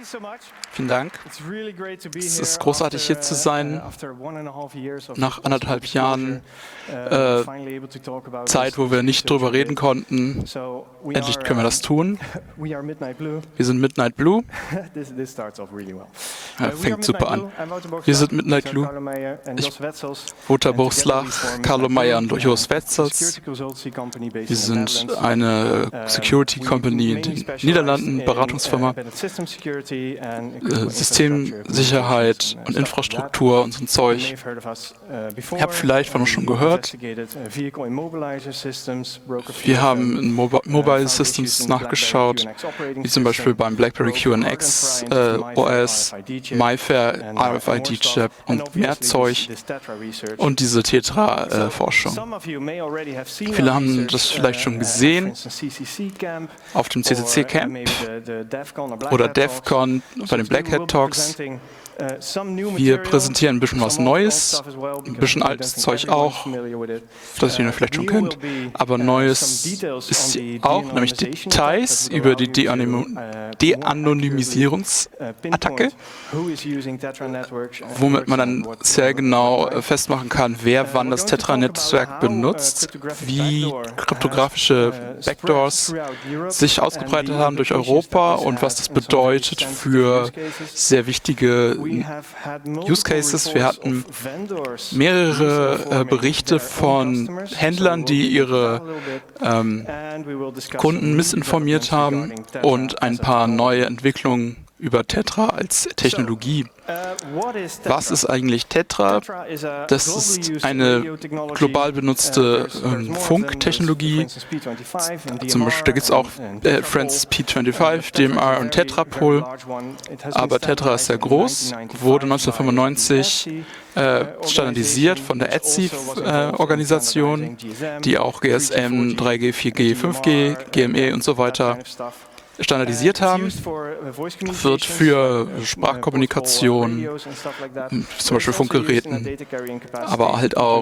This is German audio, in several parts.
Vielen Dank. Es ist großartig, hier zu sein. Nach 1,5 Jahren Zeit, wo wir nicht drüber reden konnten. Endlich können wir das tun. Wir sind Midnight Blue. Fängt super an. Wir sind Midnight Blue. Wouter Bourslach, Carlo Meyer und Jos Wetzels. Wir sind eine Security Company in den Niederlanden, Beratungsfirma. Systemsicherheit und Infrastruktur und so ein Zeug. Ihr habt vielleicht von uns schon gehört. Wir haben in Mobile Systems nachgeschaut, wie zum Beispiel beim BlackBerry QNX OS, MIFARE, RFID-Chip und mehr Zeug und diese Tetra-Forschung. Viele haben das vielleicht schon gesehen auf dem CCC-Camp oder DEF CON bei den Black Hat Talks. Wir präsentieren ein bisschen was Neues, ein bisschen altes Zeug auch, das ihr vielleicht schon kennt, aber Neues ist auch, nämlich Details über die De-Anonymisierungsattacke, womit man dann sehr genau festmachen kann, wer wann das Tetra-Netzwerk benutzt, wie kryptografische Backdoors sich ausgebreitet haben durch Europa und was das bedeutet für sehr wichtige Use Cases. Wir hatten mehrere Berichte von Händlern, die ihre Kunden missinformiert haben und ein paar neue Entwicklungen über Tetra als Technologie. Was ist eigentlich Tetra? Das ist eine global benutzte Funktechnologie. Zum Beispiel, da gibt es auch Francis P25, DMR und Tetrapol. Aber Tetra ist sehr groß, wurde 1995 standardisiert von der ETSI-Organisation, die auch GSM, 3G, 4G, 5G, GME und so weiter standardisiert haben, wird für Sprachkommunikation, zum Beispiel Funkgeräten, aber halt auch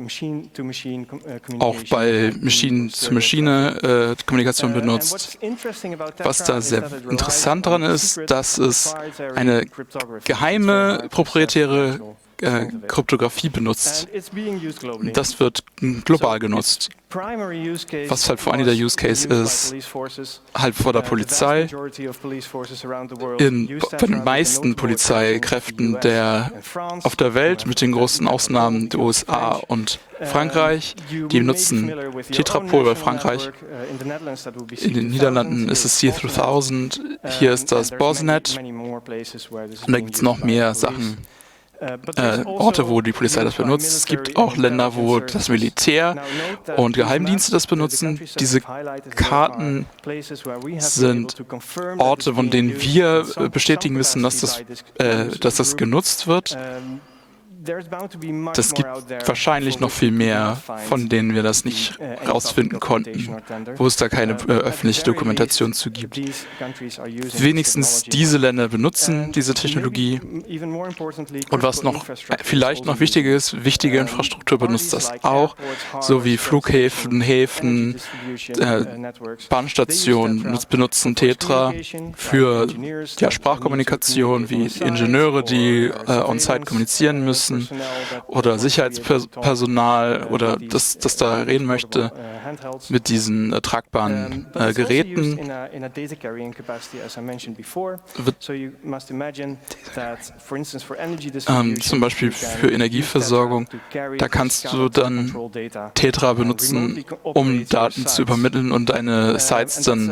bei Maschine-zu-Maschine-Kommunikation benutzt. Was da sehr interessant daran ist, dass es eine geheime, proprietäre Kryptographie benutzt. Das wird global genutzt. Was halt vor allem der Use Case ist, halt vor der Polizei, bei den meisten Polizeikräften auf der Welt, mit den großen Ausnahmen der USA und Frankreich, die nutzen Tetrapol bei Frankreich. In den Niederlanden ist es C3000, hier ist das BOSNet und da gibt es noch mehr Sachen. Orte, wo die Polizei das benutzt. Es gibt auch Länder, wo das Militär und Geheimdienste das benutzen. Diese Karten sind Orte, von denen wir bestätigen müssen, dass das genutzt wird. Es gibt wahrscheinlich noch viel mehr, von denen wir das nicht herausfinden konnten, wo es da keine öffentliche Dokumentation zu gibt. Wenigstens diese Länder benutzen diese Technologie. Und was vielleicht noch wichtiger ist, wichtige Infrastruktur benutzt das auch, so wie Flughäfen, Häfen, Bahnstationen benutzen Tetra für Sprachkommunikation, wie Ingenieure, die on-site kommunizieren müssen, oder Sicherheitspersonal oder das da reden möchte mit diesen tragbaren Geräten. Zum Beispiel für Energieversorgung, da kannst du dann Tetra benutzen, um Daten zu übermitteln und deine Sites dann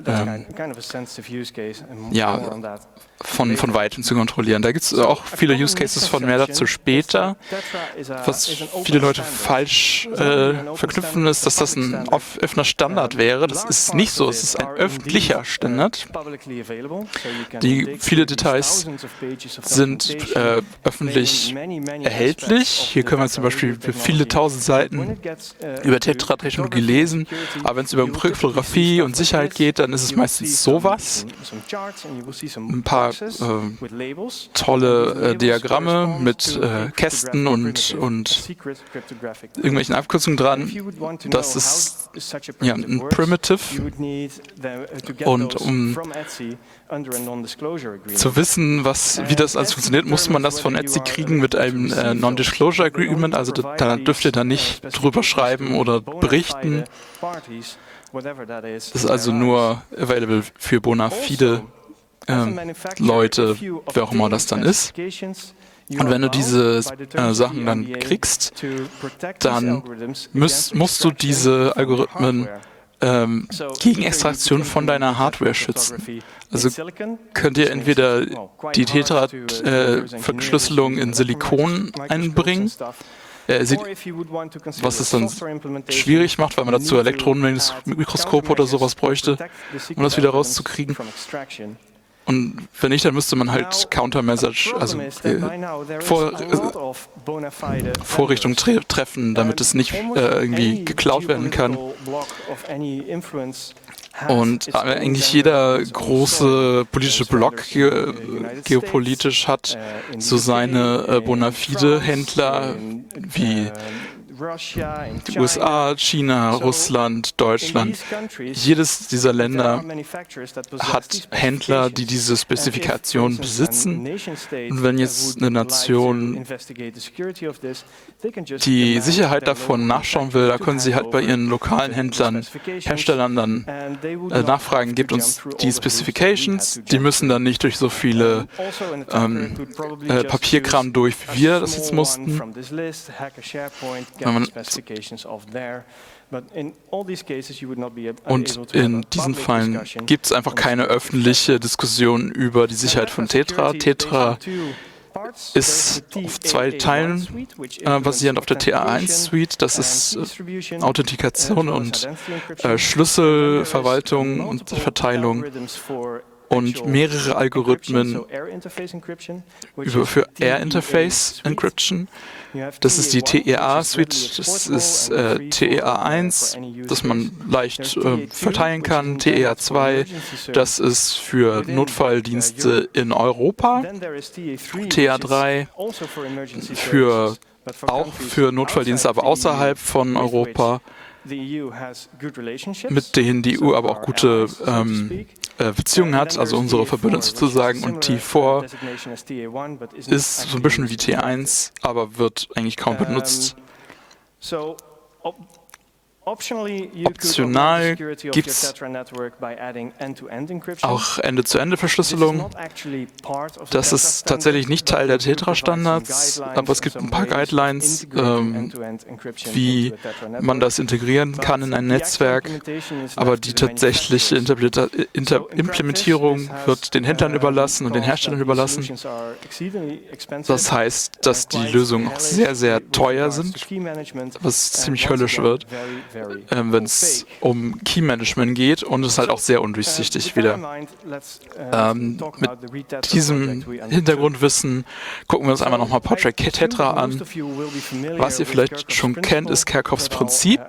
von Weitem zu kontrollieren. Da gibt es auch viele Use Cases, von mehr dazu später. Was viele Leute falsch verknüpfen, ist, dass das ein offener Standard wäre. Das ist nicht so. Es ist ein öffentlicher Standard. Viele Details sind öffentlich erhältlich. Hier können wir zum Beispiel viele tausend Seiten über Tetra-Technologie lesen. Aber wenn es über Kryptographie und Sicherheit geht, dann ist es meistens sowas. Ein paar tolle Diagramme mit Kästen und irgendwelchen Abkürzungen dran. Das ist ja ein Primitive. Und um zu wissen, wie das alles funktioniert, muss man das von Etsy kriegen mit einem Non-Disclosure Agreement. Also da dürft ihr dann nicht drüber schreiben oder berichten. Das ist also nur available für bona fide Leute, wer auch immer das dann ist. Und wenn du diese Sachen dann kriegst, dann musst du diese Algorithmen gegen Extraktion von deiner Hardware schützen. Also könnt ihr entweder die Tetra-Verschlüsselung in Silikon einbringen, was es dann schwierig macht, weil man dazu Elektronenmikroskop oder sowas bräuchte, um das wieder rauszukriegen. Und wenn nicht, dann müsste man halt Countermeasure, also Vorrichtung treffen, damit es nicht irgendwie geklaut werden kann. Und eigentlich jeder große politische Block geopolitisch hat so seine bona fide Händler wie die USA, China, Russland, Deutschland. Jedes dieser Länder hat Händler, die diese Spezifikation besitzen. Und wenn jetzt eine Nation die Sicherheit davon nachschauen will, da können sie halt bei ihren lokalen Herstellern dann nachfragen, gebt uns die Specifications. Die müssen dann nicht durch so viele Papierkram durch, wie wir das jetzt mussten. Und in diesen Fällen gibt es einfach keine öffentliche Diskussion über die Sicherheit von Tetra. Tetra ist auf 2 Teilen basierend auf der TA1-Suite. Das ist Authentikation und Schlüsselverwaltung und Verteilung. Und mehrere Algorithmen für Air-Interface Encryption. Das ist die TEA-Suite, das ist TEA1, das man leicht verteilen kann, TEA2, das ist für Notfalldienste in Europa, TEA3 auch für Notfalldienste, aber außerhalb von Europa, mit denen die EU aber auch gute Beziehungen hat, also unsere Verbündeten sozusagen, und T4 ist so ein bisschen wie T1, aber wird eigentlich kaum benutzt. Optional gibt es auch Ende-zu-Ende-Verschlüsselung. Das ist tatsächlich nicht Teil der Tetra-Standards, aber es gibt ein paar Guidelines, wie man das integrieren kann in ein Netzwerk. Aber die tatsächliche Implementierung wird den Händlern überlassen und den Herstellern überlassen. Das heißt, dass die Lösungen auch sehr, sehr teuer sind, was ziemlich höllisch wird, wenn es um Key-Management geht, und es ist halt auch sehr undurchsichtig wieder. Mit diesem Hintergrundwissen gucken wir uns einmal nochmal Portrait Tetra an. Was ihr vielleicht schon kennt, ist Kerckhoffs Prinzip.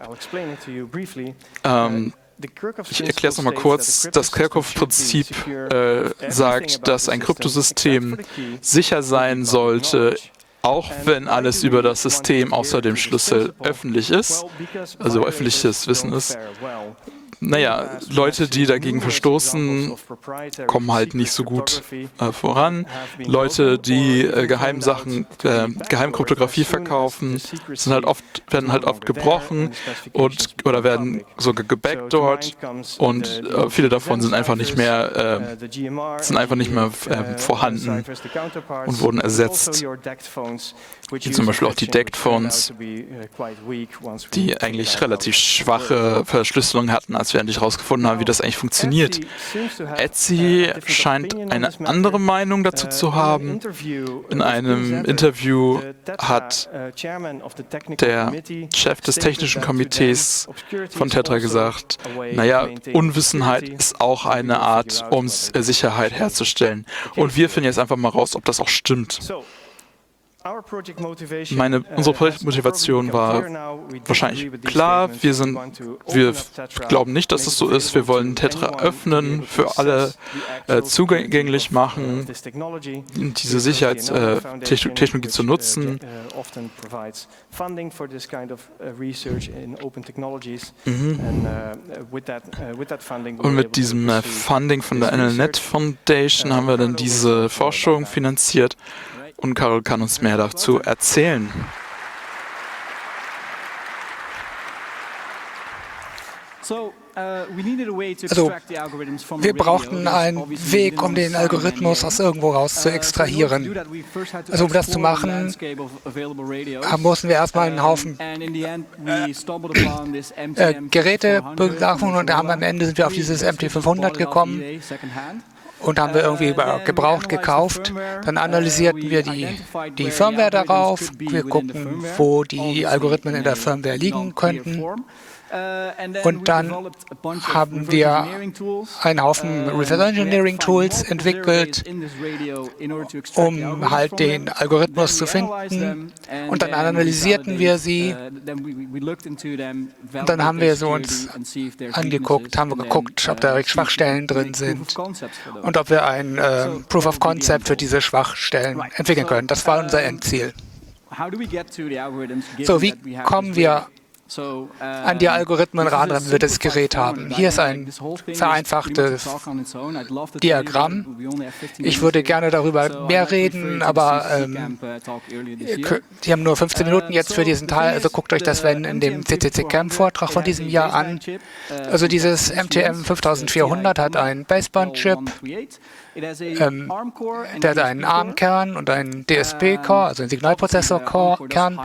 Ich erkläre es nochmal kurz. Das Kerckhoff-Prinzip sagt, dass ein Kryptosystem sicher sein sollte, auch wenn alles über das System außer dem Schlüssel öffentlich ist, also öffentliches Wissen ist. Naja, Leute, die dagegen verstoßen, kommen halt nicht so gut voran. Leute, die Geheimkryptographie verkaufen, werden halt oft gebrochen oder werden sogar gebackdoored, und viele davon sind einfach nicht mehr vorhanden und wurden ersetzt. Wie zum Beispiel auch die Decked Phones, die eigentlich relativ schwache Verschlüsselung hatten, als wir endlich herausgefunden haben, wie das eigentlich funktioniert. Etsy scheint eine andere Meinung dazu zu haben. In einem Interview hat der Chef des technischen Komitees von Tetra gesagt, naja, Unwissenheit ist auch eine Art, um Sicherheit herzustellen. Und wir finden jetzt einfach mal raus, ob das auch stimmt. Unsere Projektmotivation war wahrscheinlich klar. Wir glauben nicht, dass es so ist. Wir wollen Tetra öffnen, für alle zugänglich machen, diese Sicherheitstechnologie zu nutzen. Und mit diesem Funding von der NLNet Foundation haben wir dann diese Forschung finanziert. Und Carol kann uns mehr dazu erzählen. Also, wir brauchten einen Weg, um den Algorithmus aus irgendwo raus zu extrahieren. Also, um das zu machen, mussten wir erstmal einen Haufen Geräte begreifen und am Ende sind wir auf dieses MT500 gekommen. Und haben wir irgendwie gebraucht gekauft. Dann analysierten wir die Firmware darauf. Wir guckten, wo die Algorithmen in der Firmware liegen könnten. Und dann haben wir einen Haufen Reverse Engineering Tools entwickelt, um halt den Algorithmus zu finden. Und dann analysierten wir sie. Und dann haben wir so uns angeguckt, haben wir geguckt, ob da Schwachstellen drin sind und ob wir ein Proof of Concept für diese Schwachstellen entwickeln können. Das war unser Endziel. So, wie kommen wir an die Algorithmen ran, wenn wir das Gerät haben? Hier ist ein vereinfachtes Diagramm. Ich würde gerne darüber mehr reden, aber die haben nur 15 Minuten jetzt für diesen Teil, also guckt euch das in dem CCC-Cam-Vortrag von diesem Jahr an. Also dieses MTM 5400 hat einen Baseband-Chip. Der hat einen ARM-Kern und einen DSP-Core, also einen Signalprozessor-Kern.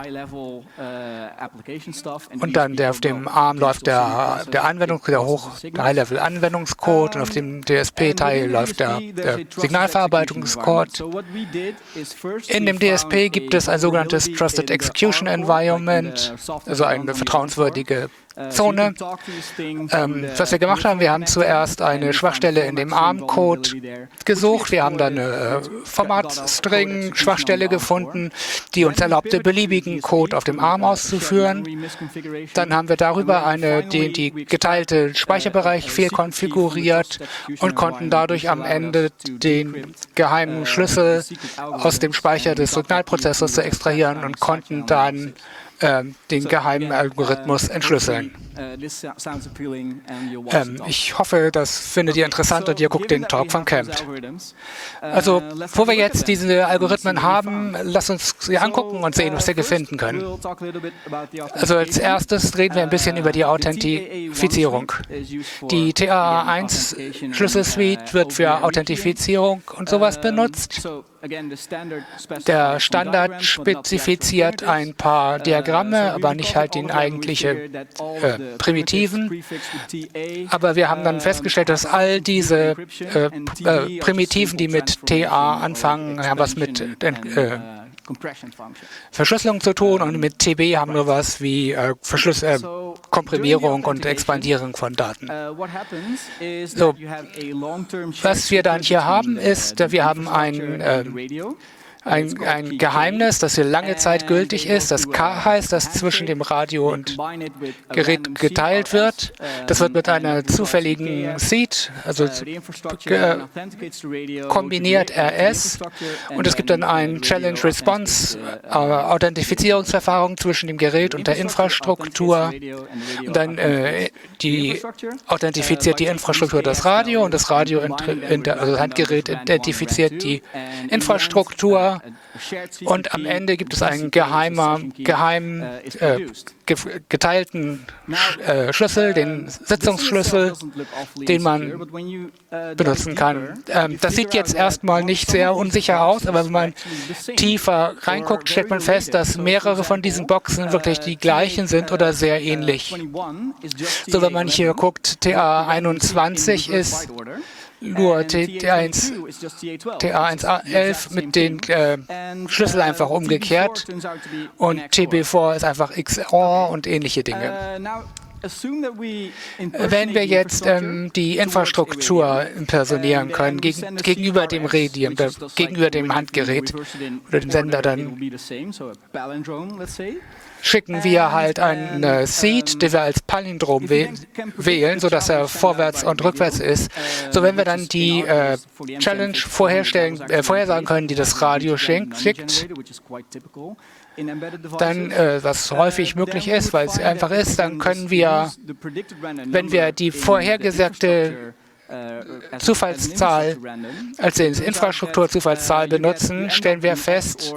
Und dann auf dem ARM läuft der High-Level-Anwendungscode und auf dem DSP-Teil läuft der Signalverarbeitungscode. In dem DSP gibt es ein sogenanntes Trusted Execution Environment, also eine vertrauenswürdige Zone. Was wir gemacht haben, wir haben zuerst eine Schwachstelle in dem ARM-Code gesucht. Wir haben dann eine Format-String-Schwachstelle gefunden, die uns erlaubte, beliebigen Code auf dem ARM auszuführen. Dann haben wir darüber die geteilte Speicherbereich fehlkonfiguriert und konnten dadurch am Ende den geheimen Schlüssel aus dem Speicher des Signalprozessors extrahieren und konnten dann den geheimen Algorithmus entschlüsseln. Ich hoffe, das findet ihr interessant und ihr guckt den Talk von Camp. Also, wo wir jetzt diese Algorithmen haben, lasst uns sie angucken und sehen, was wir finden können. Also als erstes reden wir ein bisschen über die Authentifizierung. Die TA1-Schlüsselsuite wird für Authentifizierung und sowas benutzt. Der Standard spezifiziert ein paar Diagramme, aber nicht halt den eigentlichen Primitiven. Aber wir haben dann festgestellt, dass all diese Primitiven, die mit TA anfangen, haben was mit Verschlüsselung zu tun und mit TB haben wir was wie Komprimierung und Expandierung von Daten. So, was wir dann hier haben, ist, wir haben ein Geheimnis, das hier lange Zeit gültig ist, das K heißt, das zwischen dem Radio und Gerät geteilt wird. Das wird mit einer zufälligen Seed, also kombiniert RS, und es gibt dann ein Challenge-Response-Authentifizierungsverfahren zwischen dem Gerät und der Infrastruktur. Und dann die authentifiziert die Infrastruktur das Radio und das Radio, also das Handgerät identifiziert die Infrastruktur. Und am Ende gibt es einen geteilten Schlüssel, den Sitzungsschlüssel, den man benutzen kann. Das sieht jetzt erstmal nicht sehr unsicher aus, aber wenn man tiefer reinguckt, stellt man fest, dass mehrere von diesen Boxen wirklich die gleichen sind oder sehr ähnlich. So, wenn man hier guckt, TA21 ist nur TA111 mit den Schlüssel einfach umgekehrt und TB4 ist einfach XOR und ähnliche Dinge. Wenn wir jetzt die Infrastruktur impersonieren können gegenüber dem Medium, gegenüber dem Handgerät oder dem Sender, dann schicken wir halt einen Seed, den wir als Palindrom wählen, sodass er vorwärts und rückwärts ist. So, wenn wir dann die Challenge vorhersagen können, die das Radio schickt, dann, was häufig möglich ist, weil es einfach ist, dann können wir, wenn wir die vorhergesagte Zufallszahl als Infrastrukturzufallszahl benutzen, stellen wir fest,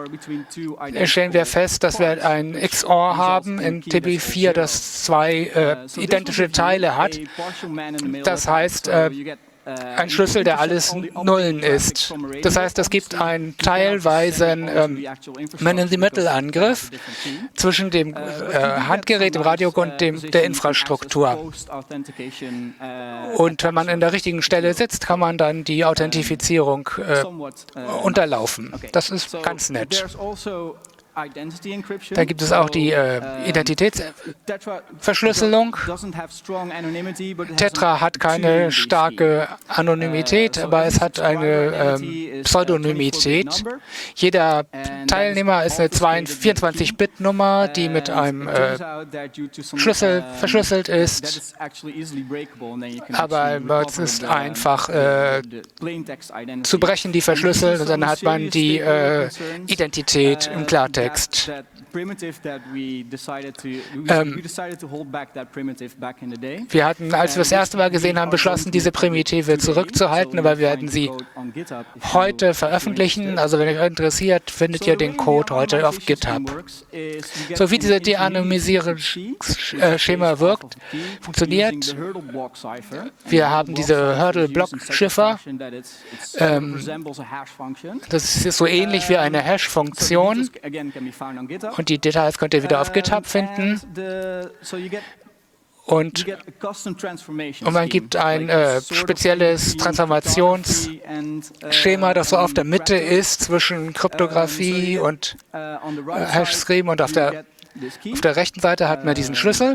dass wir ein XOR haben in TB4, das zwei identische Teile hat. Das heißt, ein Schlüssel, der alles Nullen ist. Das heißt, es gibt einen teilweisen Man-in-the-Middle-Angriff zwischen dem Handgerät, dem Radio und der Infrastruktur. Und wenn man in der richtigen Stelle sitzt, kann man dann die Authentifizierung unterlaufen. Das ist ganz nett. Dann gibt es auch die Identitätsverschlüsselung. Tetra hat keine starke Anonymität, aber es hat eine Pseudonymität. Jeder Teilnehmer ist eine 24-Bit-Nummer, die mit einem Schlüssel verschlüsselt ist. Aber es ist einfach zu brechen, die Verschlüssel, und dann hat man die Identität im Klartext. Wir hatten, als wir das erste Mal gesehen haben, beschlossen, diese Primitive zurückzuhalten, aber wir werden sie heute veröffentlichen. Also wenn euch interessiert, findet ihr den Code heute auf GitHub. So wie diese De-anonymisierung-Schema funktioniert. Wir haben diese Hurdle-Block-Schiffer. Das ist so ähnlich wie eine Hash-Funktion. Und die Details könnt ihr wieder auf GitHub finden. Und man gibt ein spezielles Transformationsschema, das so auf der Mitte ist zwischen Kryptographie und Hashscheme. Und auf der rechten Seite hat man diesen Schlüssel.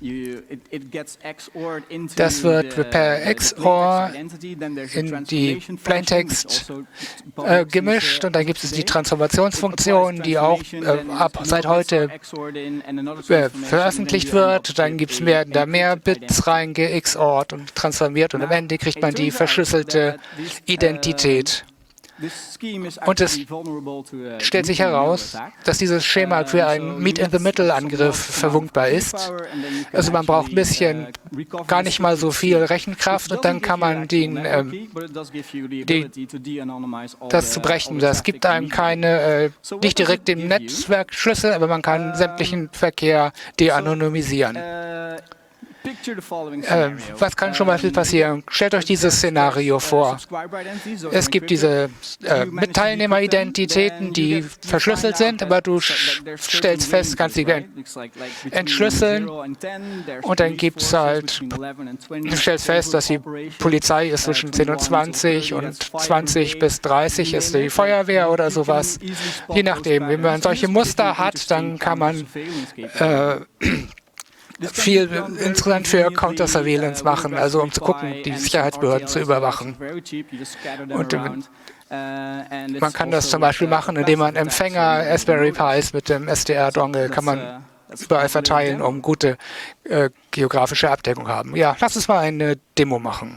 Das wird per XOR in die Plaintext gemischt, und dann gibt es die Transformationsfunktion, die auch seit heute veröffentlicht wird. Dann gibt es mehr Bits rein XORt und transformiert, und am Ende kriegt man die verschlüsselte Identität. Und es stellt sich heraus, dass dieses Schema für einen Meet-in-the-Middle-Angriff verwundbar ist. Also man braucht ein bisschen, gar nicht mal so viel Rechenkraft, und dann kann man das zu brechen. Das gibt einem nicht direkt den Netzwerkschlüssel, aber man kann sämtlichen Verkehr de-anonymisieren. Was kann schon mal viel passieren? Stellt euch dieses Szenario vor. Es gibt diese Teilnehmeridentitäten, die verschlüsselt sind, aber du stellst fest, kannst sie entschlüsseln, und dann gibt es halt, du stellst fest, dass die Polizei ist zwischen 10 und 20 und 20 bis 30 ist die Feuerwehr oder sowas. Je nachdem, wenn man solche Muster hat, dann kann man viel insgesamt für Counter-Surveillance machen, also um zu gucken, die Sicherheitsbehörden zu überwachen. Und man kann das zum Beispiel machen, indem man Empfänger Raspberry Pis mit dem SDR-Dongle kann man überall verteilen, um gute geografische Abdeckung haben. Ja, lass uns mal eine Demo machen.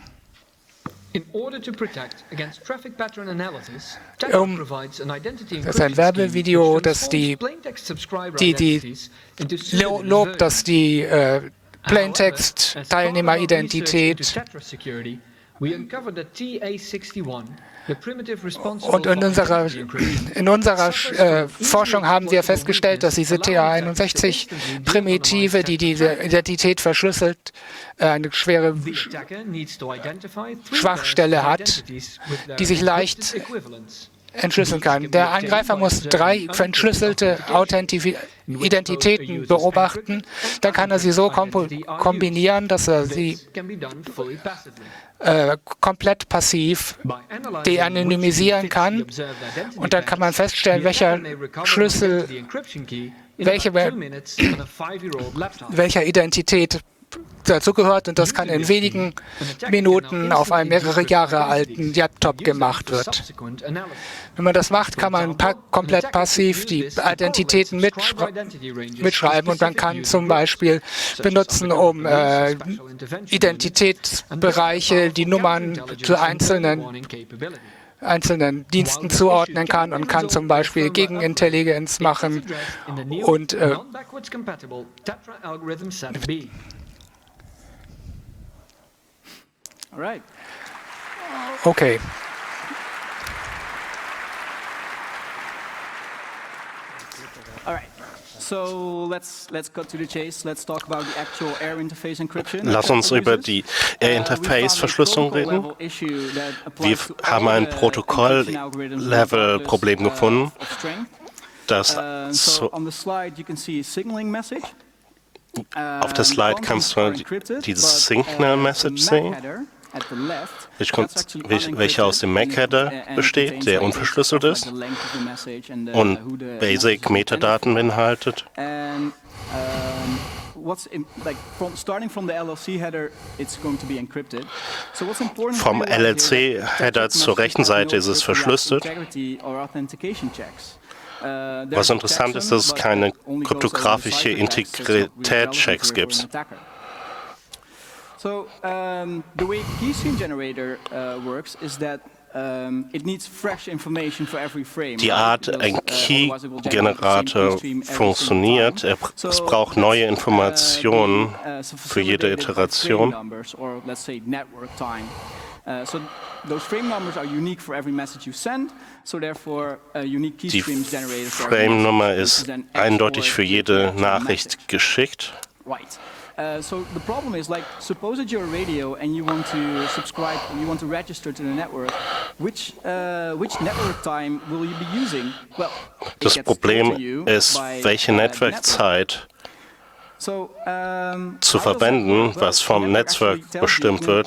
Das ist ein Werbevideo, das lobt, dass die Plaintext-Teilnehmeridentität und in unserer Forschung haben wir festgestellt, dass diese TA61-Primitive, die diese Identität verschlüsselt, eine schwere Schwachstelle hat, die sich leicht entschlüsseln kann. Der Angreifer muss 3 entschlüsselte Identitäten beobachten. Dann kann er sie so kombinieren, dass er sie komplett passiv de-anonymisieren kann. Und dann kann man feststellen, welcher Schlüssel welcher Identität dazugehört und das kann in wenigen Minuten auf einem mehrere Jahre alten Laptop gemacht wird. Wenn man das macht, kann man komplett passiv die Identitäten mitschreiben und man kann zum Beispiel benutzen, um Identitätsbereiche, die Nummern zu einzelnen Diensten zuordnen kann und kann zum Beispiel Gegenintelligenz machen und okay. Lass uns über die Air-Interface-Verschlüsselung reden. Wir haben ein Protokoll-Level-Problem gefunden, das auf der Slide kannst du dieses Signal-Message sehen, welcher aus dem MAC-Header besteht, der unverschlüsselt ist und Basic-Metadaten beinhaltet. Vom LLC-Header zur rechten Seite ist es verschlüsselt. Was interessant ist, dass es keine kryptografische Integrität-Checks gibt. So the way Keystream Generator works is that it needs fresh information for every frame. Die Art, ein Key-Generator funktioniert, es braucht neue Informationen für jede Iteration. So those frame numbers are unique for every message you send. So therefore, unique Keystream generators. Die Frame-Nummer ist eindeutig für jede Nachricht geschickt. Right. So the problem is, like, suppose that you're a radio and you want to subscribe, you want to register to the network. Which network time will you be using? Well, das Problem ist, welche Netzwerkzeit zu verwenden, was vom Netzwerk bestimmt wird,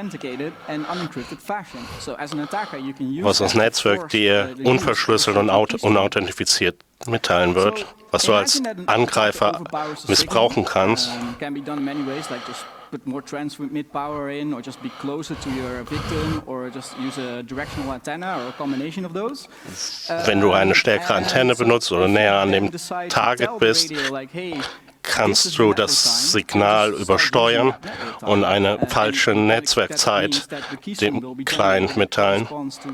was das Netzwerk dir unverschlüsselt und unauthentifiziert mitteilen wird, was du als Angreifer missbrauchen kannst. Put more transmit power in, or just be closer to your victim, or just use a directional antenna, or a combination of those. Wenn du eine stärkere Antenne benutzt oder näher an dem Target bist, kannst du das Signal übersteuern und eine falsche Netzwerkzeit dem Client mitteilen.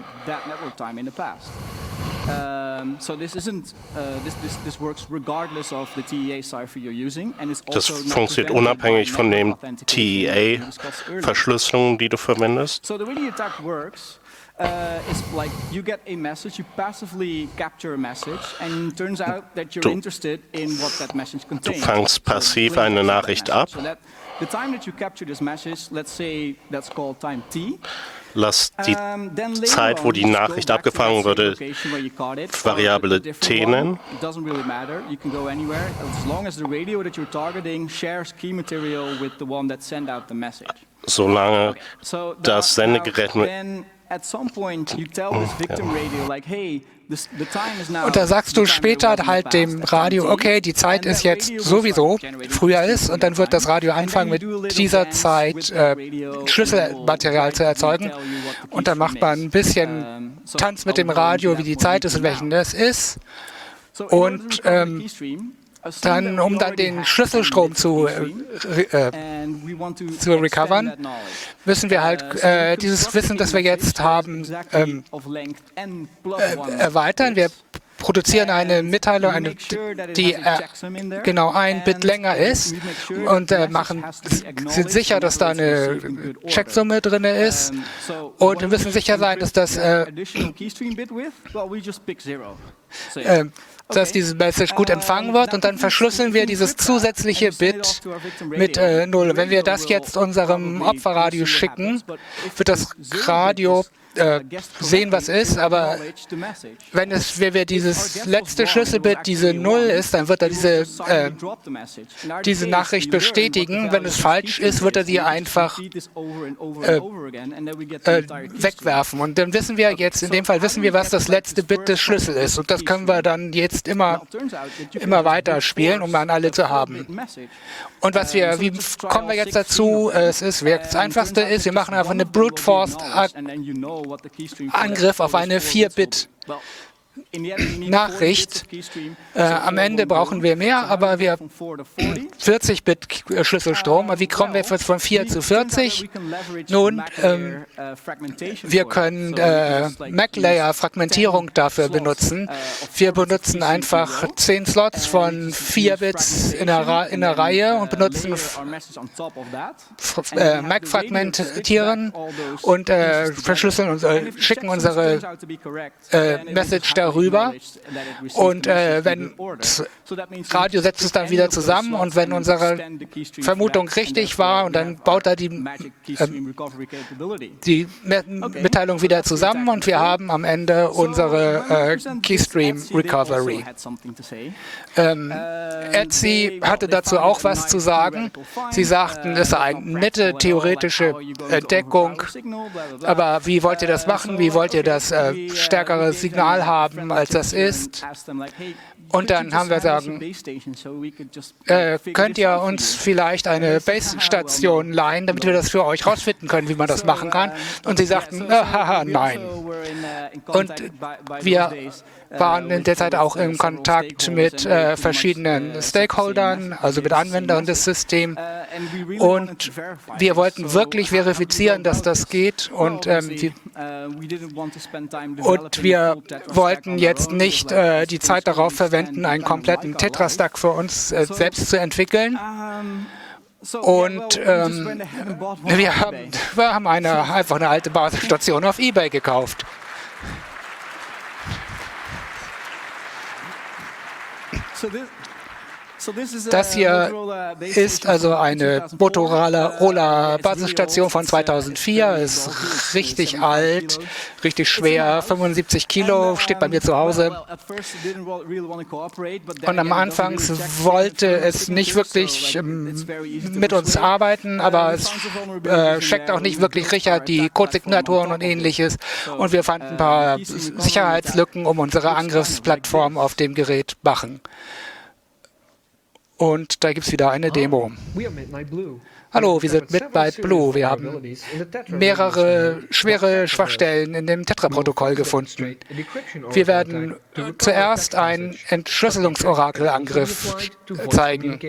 Das funktioniert unabhängig von den TEA-Verschlüsselungen, die du verwendest. Is like you get a message, you passively capture a message, and turns out that you're interested in what that message contains. Du fangst passiv eine Nachricht ab. The time that you capture this message, let's say that's called time T. Lass die Zeit, wo die Nachricht abgefangen wurde, Variable T nennen. It doesn't really matter. You can go anywhere as long as the radio that you're targeting shares key material with the one that sent out the message. Solange das Sendegerät mit und da sagst du später halt dem Radio, okay, die Zeit ist jetzt sowieso früher ist, und dann wird das Radio anfangen, mit dieser Zeit Schlüsselmaterial zu erzeugen. Und dann macht man ein bisschen Tanz mit dem Radio, wie die Zeit ist und welchen das ist. Und dann, um dann den Schlüsselstrom zu recovern, müssen wir halt dieses Wissen, das wir jetzt haben, erweitern. Wir produzieren eine Mitteilung, die genau ein Bit länger ist, und sind sicher, dass da eine Checksumme drin ist, und wir müssen sicher sein, dass dass dieses Message gut empfangen wird, und dann verschlüsseln wir dieses zusätzliche Bit mit 0. Wenn wir das jetzt unserem Opferradio schicken, wird das Radio sehen, was ist, aber wenn wir dieses letzte Schlüsselbit, diese 0 ist, dann wird er diese Nachricht bestätigen. Wenn es falsch ist, wird er sie einfach wegwerfen. Und dann wissen wir jetzt, in dem Fall wissen wir, was das letzte Bit des Schlüssels ist. Und das können wir dann jetzt immer weiter spielen, um dann alle zu haben. Und wie kommen wir jetzt dazu? Das Einfachste ist, wir machen einfach eine Brute Force Angriff auf eine 4-Bit Nachricht. Am Ende brauchen wir mehr, aber wir 40-Bit Schlüsselstrom. Wie kommen wir von 4 zu 40? Nun, wir können MAC-Layer Fragmentierung dafür benutzen. Wir benutzen einfach 10 Slots von 4 Bits in der Reihe und benutzen MAC fragmentieren und verschlüsseln und schicken unsere Message darüber, und wenn das Radio setzt es dann wieder zusammen, und wenn unsere Vermutung richtig war, und dann baut er die Mitteilung wieder zusammen, und wir haben am Ende unsere Keystream Recovery. Etsy hatte dazu auch was zu sagen. Sie sagten, es sei eine nette theoretische Entdeckung, aber wie wollt ihr das machen? Wie wollt ihr das stärkere Signal haben, als das ist? Und dann haben wir sagen, könnt ihr uns vielleicht eine Base-Station leihen, damit wir das für euch rausfinden können, wie man das machen kann? Und sie sagten, haha, nein. Und wir waren in der Zeit auch in Kontakt mit verschiedenen Stakeholdern, also mit Anwendern des Systems. Und wir wollten wirklich verifizieren, dass das geht. Und wir wollten jetzt nicht die Zeit darauf verwenden, einen kompletten Tetrastack für uns selbst zu entwickeln. Und wir haben einfach eine alte Basisstation auf eBay gekauft. Das hier ist also eine Motorola-Basisstation von 2004, ist richtig alt, richtig schwer, 75 Kilo, steht bei mir zu Hause. Und am Anfang wollte es nicht wirklich mit uns arbeiten, aber es checkt auch nicht wirklich Richard die Codesignaturen und Ähnliches. Und wir fanden ein paar Sicherheitslücken, um unsere Angriffsplattform auf dem Gerät machen. Und da gibt es wieder eine Demo. Hallo, wir sind mit ByteBlue. Wir haben mehrere schwere Schwachstellen in dem Tetra-Protokoll gefunden. Wir werden zuerst einen Entschlüsselungsorakelangriff zeigen.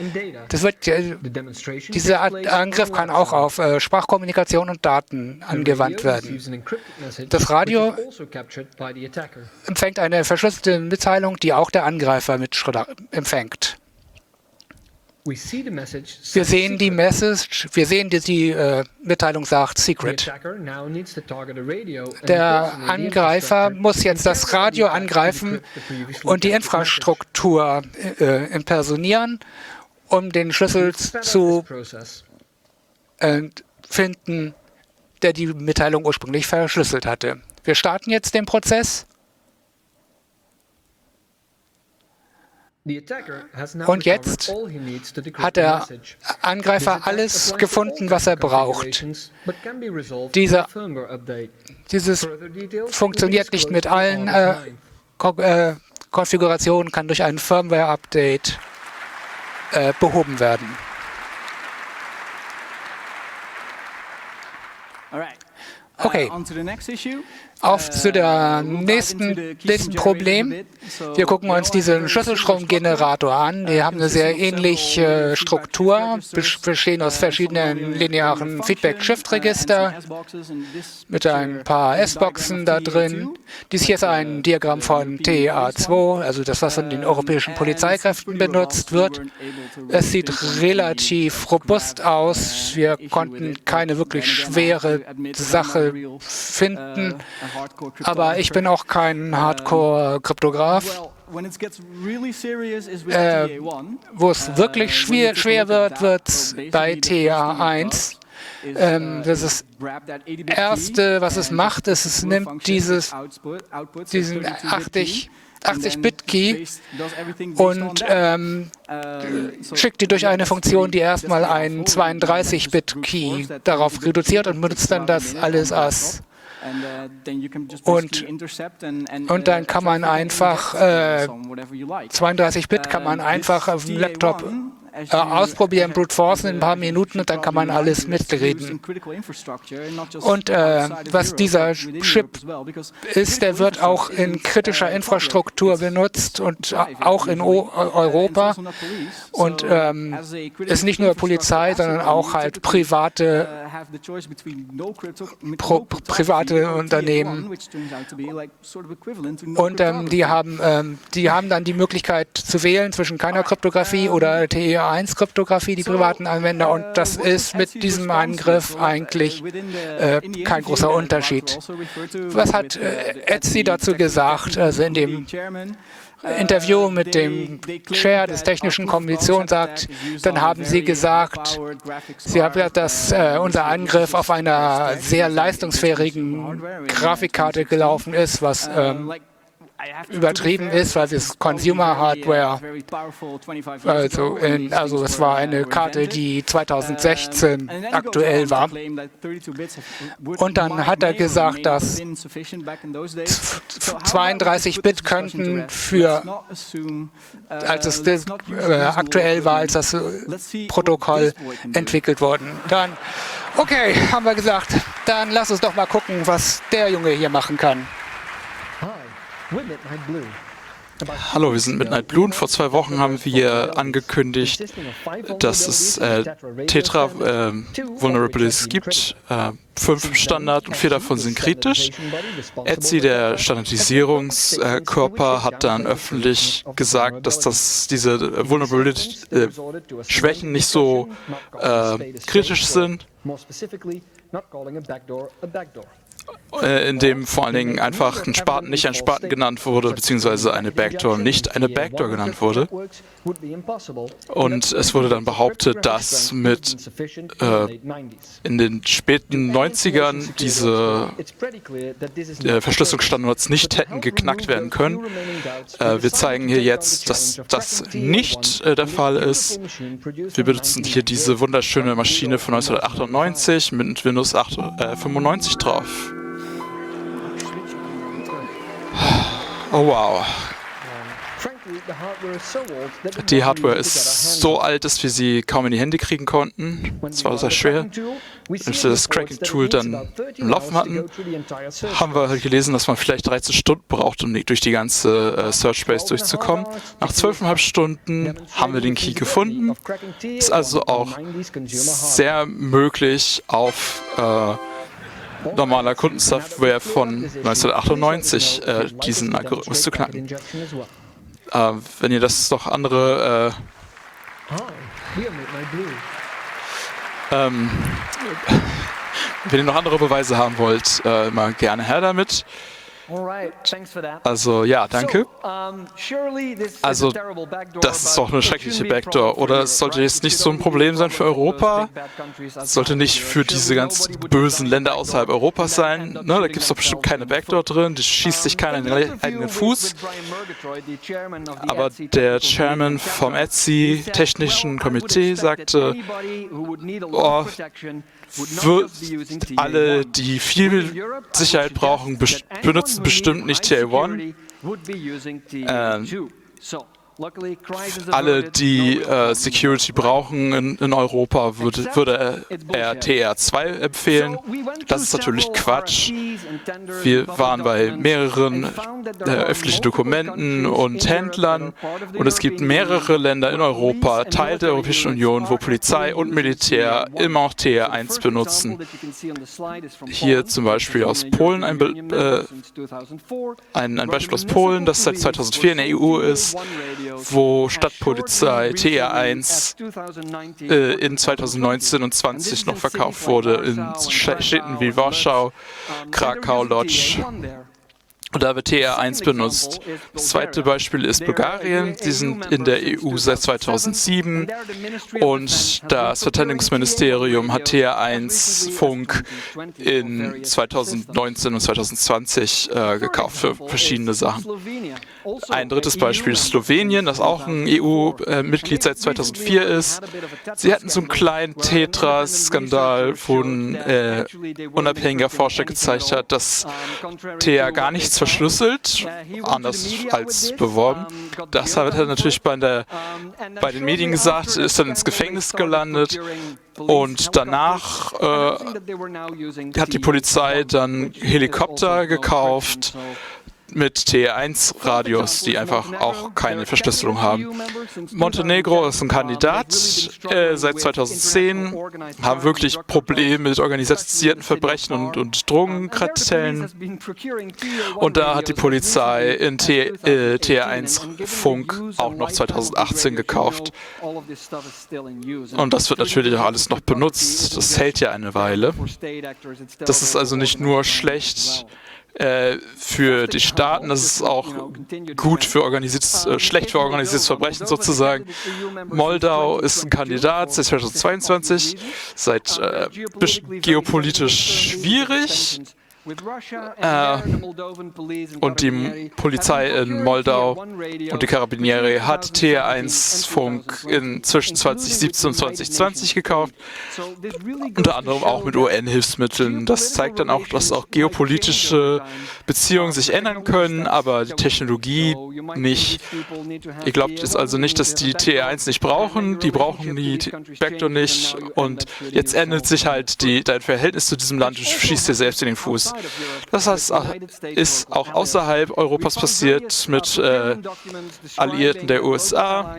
Dieser Angriff kann auch auf Sprachkommunikation und Daten angewandt werden. Das Radio empfängt eine verschlüsselte Mitteilung, die auch der Angreifer empfängt. Wir sehen die Message, wir sehen, die Mitteilung sagt Secret. Der Angreifer muss jetzt das Radio angreifen und die Infrastruktur impersonieren, um den Schlüssel zu finden, der die Mitteilung ursprünglich verschlüsselt hatte. Wir starten jetzt den Prozess. Und jetzt hat der Angreifer alles gefunden, was er braucht. Dieses funktioniert nicht mit allen Konfigurationen, kann durch ein Firmware-Update behoben werden. Okay. Auf zu der nächsten Problem. Wir gucken uns diesen Schlüsselstromgenerator an. Die haben eine sehr ähnliche Struktur, bestehen aus verschiedenen linearen Feedback-Shift-Register mit ein paar S-Boxen da drin. Dies hier ist ein Diagramm von TEA2, also das, was von den europäischen Polizeikräften benutzt wird. Es sieht relativ robust aus. Wir konnten keine wirklich schwere Sache finden. Aber ich bin auch kein Hardcore-Kryptograph. Wo es wirklich schwer wird, wird es bei TEA1. Das Erste, was es macht, ist, es nimmt diesen 80-Bit-Key und schickt die durch eine Funktion, die erstmal einen 32-Bit-Key darauf reduziert und benutzt dann das alles als. Und dann kann man einfach 32-Bit kann man einfach auf dem Laptop ausprobieren, brute forcen in ein paar Minuten und dann kann man alles mitreden. Und was dieser Chip ist, der wird auch in kritischer Infrastruktur benutzt und auch in Europa und ist nicht nur Polizei, sondern auch halt private Unternehmen. Und die haben dann die Möglichkeit zu wählen zwischen keiner Kryptographie oder TEA1-Kryptographie, die privaten Anwender. Und das ist mit diesem Angriff eigentlich kein großer Unterschied. Was hat Etsy dazu gesagt? Also in dem Interview mit dem Chair des Technischen Kommission dann haben sie gesagt, dass unser Angriff auf einer sehr leistungsfähigen Grafikkarte gelaufen ist, was übertrieben ist, weil es Consumer Hardware, also es war eine Karte, die 2016 aktuell war. Und dann hat er gesagt, dass 32-Bit könnten als es aktuell war, als das Protokoll entwickelt worden. Dann, okay, haben wir gesagt, dann lass uns doch mal gucken, was der Junge hier machen kann. Hallo, wir sind Midnight Blue und vor 2 Wochen haben wir angekündigt, dass es Tetra Vulnerabilities gibt. 5 Standard und 4 davon sind kritisch. Etsy, der Standardisierungskörper, hat dann öffentlich gesagt, dass diese Vulnerability-Schwächen nicht so kritisch sind. In dem vor allen Dingen einfach ein Spaten nicht ein Spaten genannt wurde, beziehungsweise eine Backdoor nicht eine Backdoor genannt wurde. Und es wurde dann behauptet, dass in den späten 90ern diese Verschlüsselungsstandards nicht hätten geknackt werden können. Wir zeigen hier jetzt, dass das nicht der Fall ist. Wir benutzen hier diese wunderschöne Maschine von 1998 mit Windows 95 drauf. Oh wow. Die Hardware ist so alt, dass wir sie kaum in die Hände kriegen konnten. Es war sehr schwer. Als wir das Cracking-Tool dann im Laufen hatten, haben wir gelesen, dass man vielleicht 13 Stunden braucht, um durch die ganze Search-Space durchzukommen. Nach 12,5 Stunden haben wir den Key gefunden. Ist also auch sehr möglich auf normaler Kundensoftware von 1998 diesen Algorithmus zu knacken. Wenn ihr das noch andere wenn ihr noch andere Beweise haben wollt, mal gerne her damit. Also ja, danke. Also das ist doch eine schreckliche Backdoor. Oder es sollte jetzt nicht so ein Problem sein für Europa? Es sollte nicht für diese ganz bösen Länder außerhalb Europas sein. Ne, da gibt es doch bestimmt keine Backdoor drin. Die schießt sich keiner in den eigenen Fuß. Aber der Chairman vom Etsy Technischen Komitee sagte, alle, die viel Sicherheit brauchen, benutzen bestimmt nicht TA1. Alle, die Security brauchen in Europa, würde er TR2 empfehlen. Das ist natürlich Quatsch. Wir waren bei mehreren öffentlichen Dokumenten und Händlern und es gibt mehrere Länder in Europa, Teil der Europäischen Union, wo Polizei und Militär immer noch TR1 benutzen. Hier zum Beispiel aus Polen ein Beispiel aus Polen, das seit 2004 in der EU ist, wo Stadtpolizei TR1 in 2019 und 2020 noch verkauft wurde in Städten wie Warschau, Krakau, Lodz Und da wird TR1 benutzt. Das zweite Beispiel ist Bulgarien. Die sind in der EU seit 2007 und das Verteidigungsministerium hat TR1 Funk in 2019 und 2020 gekauft für verschiedene Sachen. Ein drittes Beispiel ist Slowenien, das auch ein EU-Mitglied seit 2004 ist. Sie hatten so einen kleinen Tetra-Skandal, wo ein unabhängiger Forscher gezeigt hat, dass TR gar nichts verschlüsselt, anders als beworben. Das hat er natürlich bei den Medien gesagt, ist dann ins Gefängnis gelandet und danach hat die Polizei dann Helikopter gekauft mit TR1-Radios, die einfach auch keine Verschlüsselung haben. Montenegro ist ein Kandidat seit 2010, haben wirklich Probleme mit organisierten Verbrechen und Drogenkartellen. Und da hat die Polizei in TR1-Funk auch noch 2018 gekauft. Und das wird natürlich auch alles noch benutzt. Das hält ja eine Weile. Das ist also nicht nur schlecht für die Staaten, das ist auch gut für schlecht für organisiertes Verbrechen sozusagen. Moldau ist ein Kandidat seit 2022, seit bisschen geopolitisch schwierig. Und die Polizei in Moldau und die Carabinieri hat TR1-Funk zwischen 2017 und 2020 gekauft, unter anderem auch mit UN-Hilfsmitteln. Das zeigt dann auch, dass auch geopolitische Beziehungen sich ändern können, aber die Technologie nicht. Ihr glaubt jetzt also nicht, dass die TR1 nicht brauchen, die brauchen die Backdoor nicht und jetzt ändert sich halt dein Verhältnis zu diesem Land, du schießt dir selbst in den Fuß. Das heißt, ist auch außerhalb Europas passiert mit Alliierten der USA,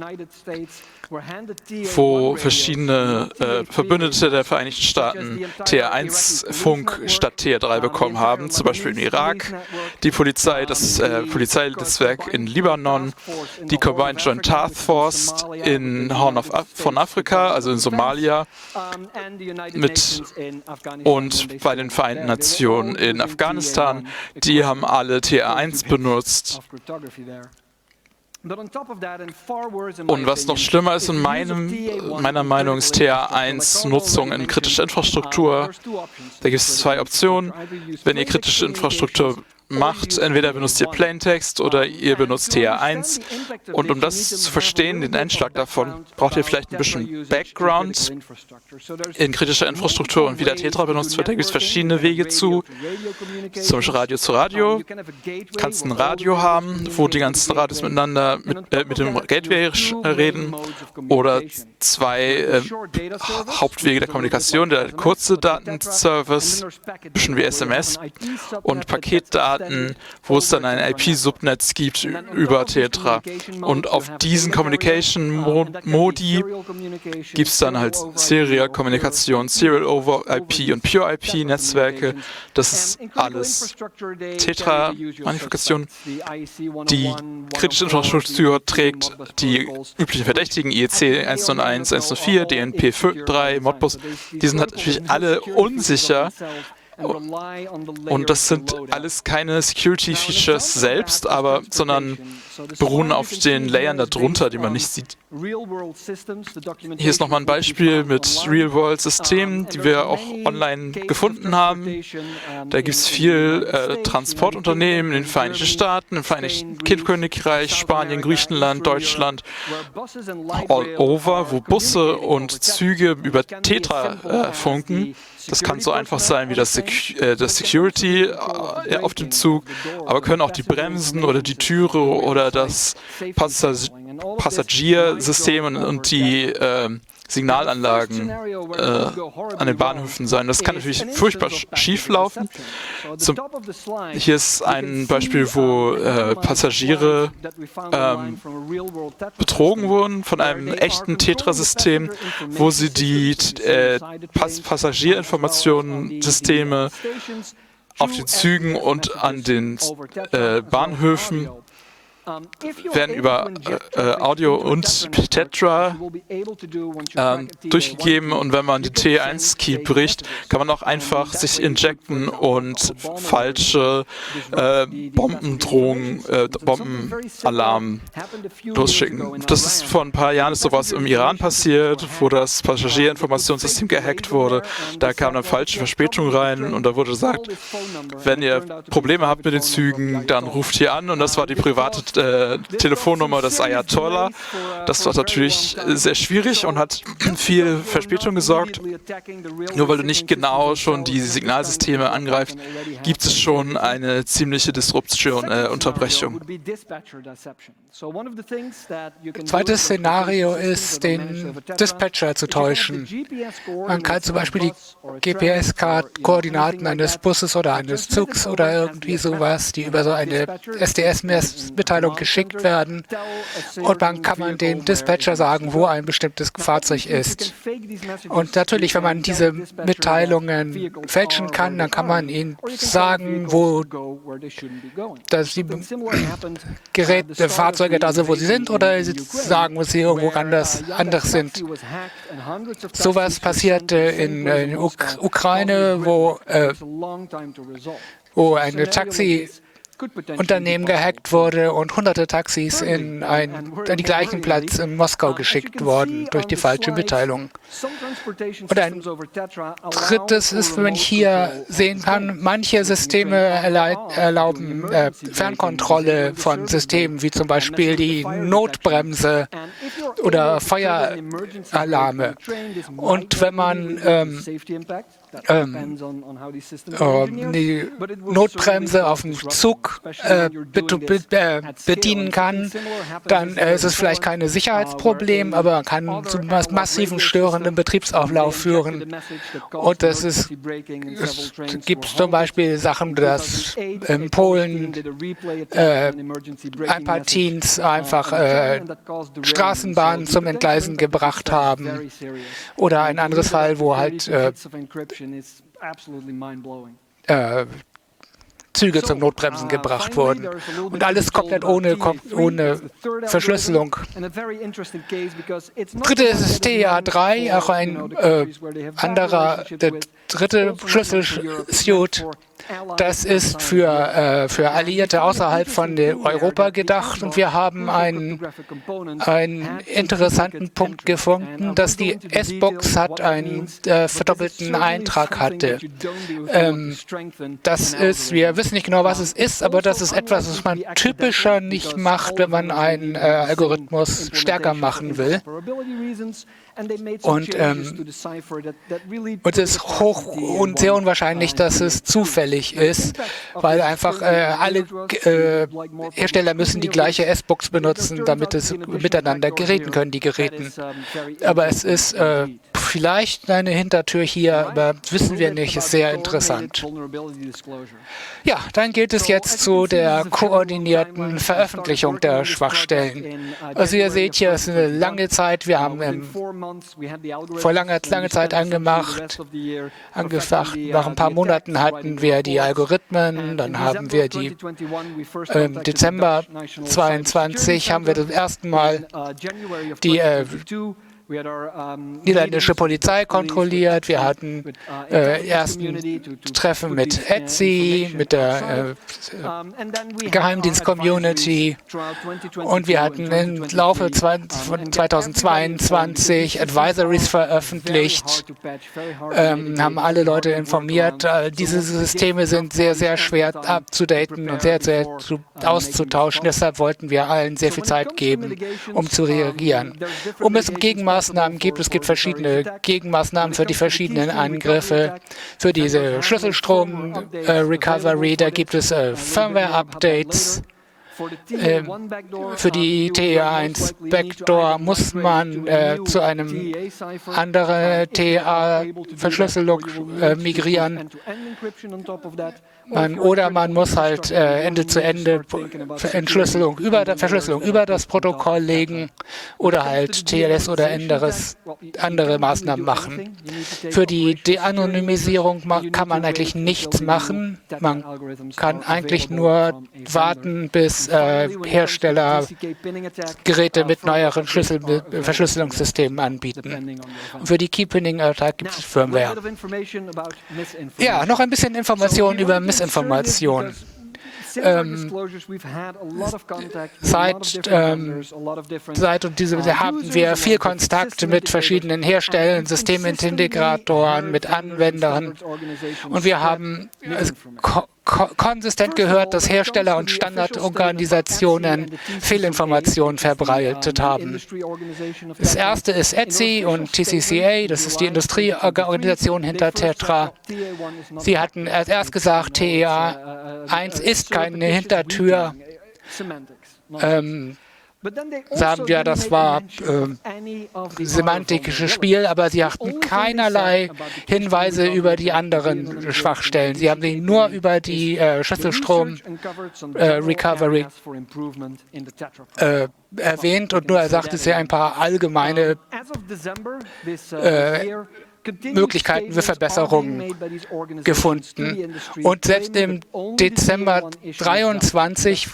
wo verschiedene Verbündete der Vereinigten Staaten TR1-Funk statt TR3 bekommen haben, zum Beispiel im Irak, die Polizei, das Polizeinetzwerk in Libanon, die Combined Joint Task Force in Horn von Afrika, also in Somalia, und bei den Vereinten Nationen in Afghanistan, die haben alle TR1 benutzt. Und was noch schlimmer ist meiner Meinung ist TR1-Nutzung in kritischer Infrastruktur. Da gibt es zwei Optionen. Wenn ihr kritische Infrastruktur macht, entweder benutzt ihr Plaintext oder ihr benutzt TR1. Und um das zu verstehen, den Einschlag davon, braucht ihr vielleicht ein bisschen Background in kritischer Infrastruktur und wie der Tetra benutzt wird. Da gibt es verschiedene Wege zum Beispiel Radio zu Radio. Du kannst ein Radio haben, wo die ganzen Radios miteinander mit dem Gateway reden, oder zwei Hauptwege der Kommunikation, der kurze Datenservice, ein bisschen wie SMS, und Paketdaten, wo es dann ein IP-Subnetz gibt über Tetra. Und auf diesen Communication-Modi gibt es dann halt Serial-Kommunikation, Serial-over-IP und Pure-IP-Netzwerke. Das ist alles Tetra-Manifikation. Die kritische Infrastruktur trägt die üblichen Verdächtigen, IEC 101, 104, DNP3, Modbus. Die sind natürlich alle unsicher. Und das sind alles keine Security-Features selbst, sondern beruhen auf den Layern darunter, die man nicht sieht. Hier ist nochmal ein Beispiel mit Real-World-Systemen, die wir auch online gefunden haben. Da gibt es viel Transportunternehmen in den Vereinigten Staaten, im Vereinigten Königreich, Spanien, Griechenland, Deutschland, all over, wo Busse und Züge über Tetra funken. Das kann so einfach sein wie das Security auf dem Zug, aber können auch die Bremsen oder die Türe oder das Passagiersystem und die Signalanlagen an den Bahnhöfen sein. Das kann natürlich furchtbar schief laufen. Hier ist ein Beispiel, wo Passagiere betrogen wurden von einem echten Tetra-System, wo sie die Passagierinformationssysteme auf den Zügen und an den Bahnhöfen werden über Audio und Tetra durchgegeben, und wenn man den T1-Key bricht, kann man auch einfach sich injecten und falsche Bombendrohungen, Bombenalarm losschicken. Das ist vor ein paar Jahren sowas im Iran passiert, wo das Passagierinformationssystem gehackt wurde. Da kam dann falsche Verspätung rein und da wurde gesagt, wenn ihr Probleme habt mit den Zügen, dann ruft hier an, und das war die private Telefonnummer des Ayatollah. Das war natürlich sehr schwierig und hat viel Verspätung gesorgt. Nur weil du nicht genau schon die Signalsysteme angreifst, gibt es schon eine ziemliche Disruption, Unterbrechung. Zweites Szenario ist, den Dispatcher zu täuschen. Man kann zum Beispiel die GPS-Koordinaten eines Busses oder eines Zugs oder irgendwie sowas, die über so eine SDS-Mitteilung geschickt werden, und dann kann man dem Dispatcher sagen, wo ein bestimmtes Fahrzeug ist. Und natürlich, wenn man diese Mitteilungen fälschen kann, dann kann man ihnen sagen, wo dass die Fahrzeuge da sind, wo sie sind, oder sie sagen, wo sie irgendwo anders sind. Sowas passierte in der Ukraine, wo ein Taxiunternehmen gehackt wurde und hunderte Taxis an den gleichen Platz in Moskau geschickt wurden durch die falsche Mitteilung. Und ein drittes ist, wenn man hier sehen kann, manche Systeme erlauben Fernkontrolle von Systemen, wie zum Beispiel die Notbremse oder Feueralarme. Und wenn man die Notbremse auf dem Zug bedienen kann, dann ist es vielleicht kein Sicherheitsproblem, aber kann zu massiven störenden Betriebsauflauf führen. Und es gibt zum Beispiel Sachen, dass in Polen ein paar Teens einfach Straßenbahnen zum Entgleisen gebracht haben. Oder ein anderes Fall, wo halt Züge zum Notbremsen gebracht wurden. Und alles komplett ohne Verschlüsselung. Drittes ist TA3, auch ein anderer, der dritte Schlüsselsuit. Das ist für Alliierte außerhalb von Europa gedacht, und wir haben einen interessanten Punkt gefunden, dass die S-Box einen verdoppelten Eintrag hatte. Das ist, wir wissen nicht genau, was es ist, aber das ist etwas, was man typischer nicht macht, wenn man einen Algorithmus stärker machen will. Und es ist hoch und sehr unwahrscheinlich, dass es zufällig ist, weil einfach alle Hersteller müssen die gleiche S-Box benutzen, damit es miteinander reden können, die Geräten. Aber es ist vielleicht eine Hintertür hier, aber wissen wir nicht, ist sehr interessant. Ja, dann geht es jetzt zu der koordinierten Veröffentlichung der Schwachstellen. Also ihr seht hier, es ist eine lange Zeit, wir haben vor lange Zeit angefangen, nach ein paar Monaten hatten wir die Algorithmen, dann haben wir im Dezember 22 haben wir das erste Mal die niederländische Polizei kontrolliert. Wir hatten ersten Treffen mit Etsy, mit der Geheimdienst-Community, und wir hatten im Laufe von 2022 Advisories veröffentlicht, haben alle Leute informiert. Diese Systeme sind sehr, sehr schwer abzudaten und sehr, sehr auszutauschen. Deshalb wollten wir allen sehr viel Zeit geben, um zu reagieren. Um es im Gegenmaßnahmen gibt. Es gibt verschiedene Gegenmaßnahmen für die verschiedenen Angriffe. Für diese Schlüsselstrom-Recovery, da gibt es Firmware-Updates. Für die TEA1-Backdoor muss man zu einem anderen TEA-Verschlüsselung migrieren. Oder man muss halt Ende-zu-Ende Verschlüsselung über das Protokoll legen oder halt TLS oder andere Maßnahmen machen. Für die De-Anonymisierung kann man eigentlich nichts machen. Man kann eigentlich nur warten, bis Hersteller Geräte mit neueren Verschlüsselungssystemen anbieten. Und für die Key-Pinning-Attack gibt es Firmware. Ja, noch ein bisschen Informationen über Missinformation. Seit haben wir viel Kontakt mit verschiedenen Herstellern, Systemintegratoren, mit Anwendern. Und wir haben konsistent gehört, dass Hersteller und Standardorganisationen Fehlinformationen verbreitet haben. Das erste ist ETSI und TCCA, das ist die Industrieorganisation hinter Tetra. Sie hatten erst gesagt, TEA1 ist keine Hintertür. Sagen, ja, das war semantisches Spiel, aber sie hatten keinerlei Hinweise über die anderen Schwachstellen. Sie haben sich nur über die Schlüsselstrom-Recovery erwähnt und nur sagte sie ein paar allgemeine Möglichkeiten für Verbesserungen gefunden. Und selbst im Dezember 2023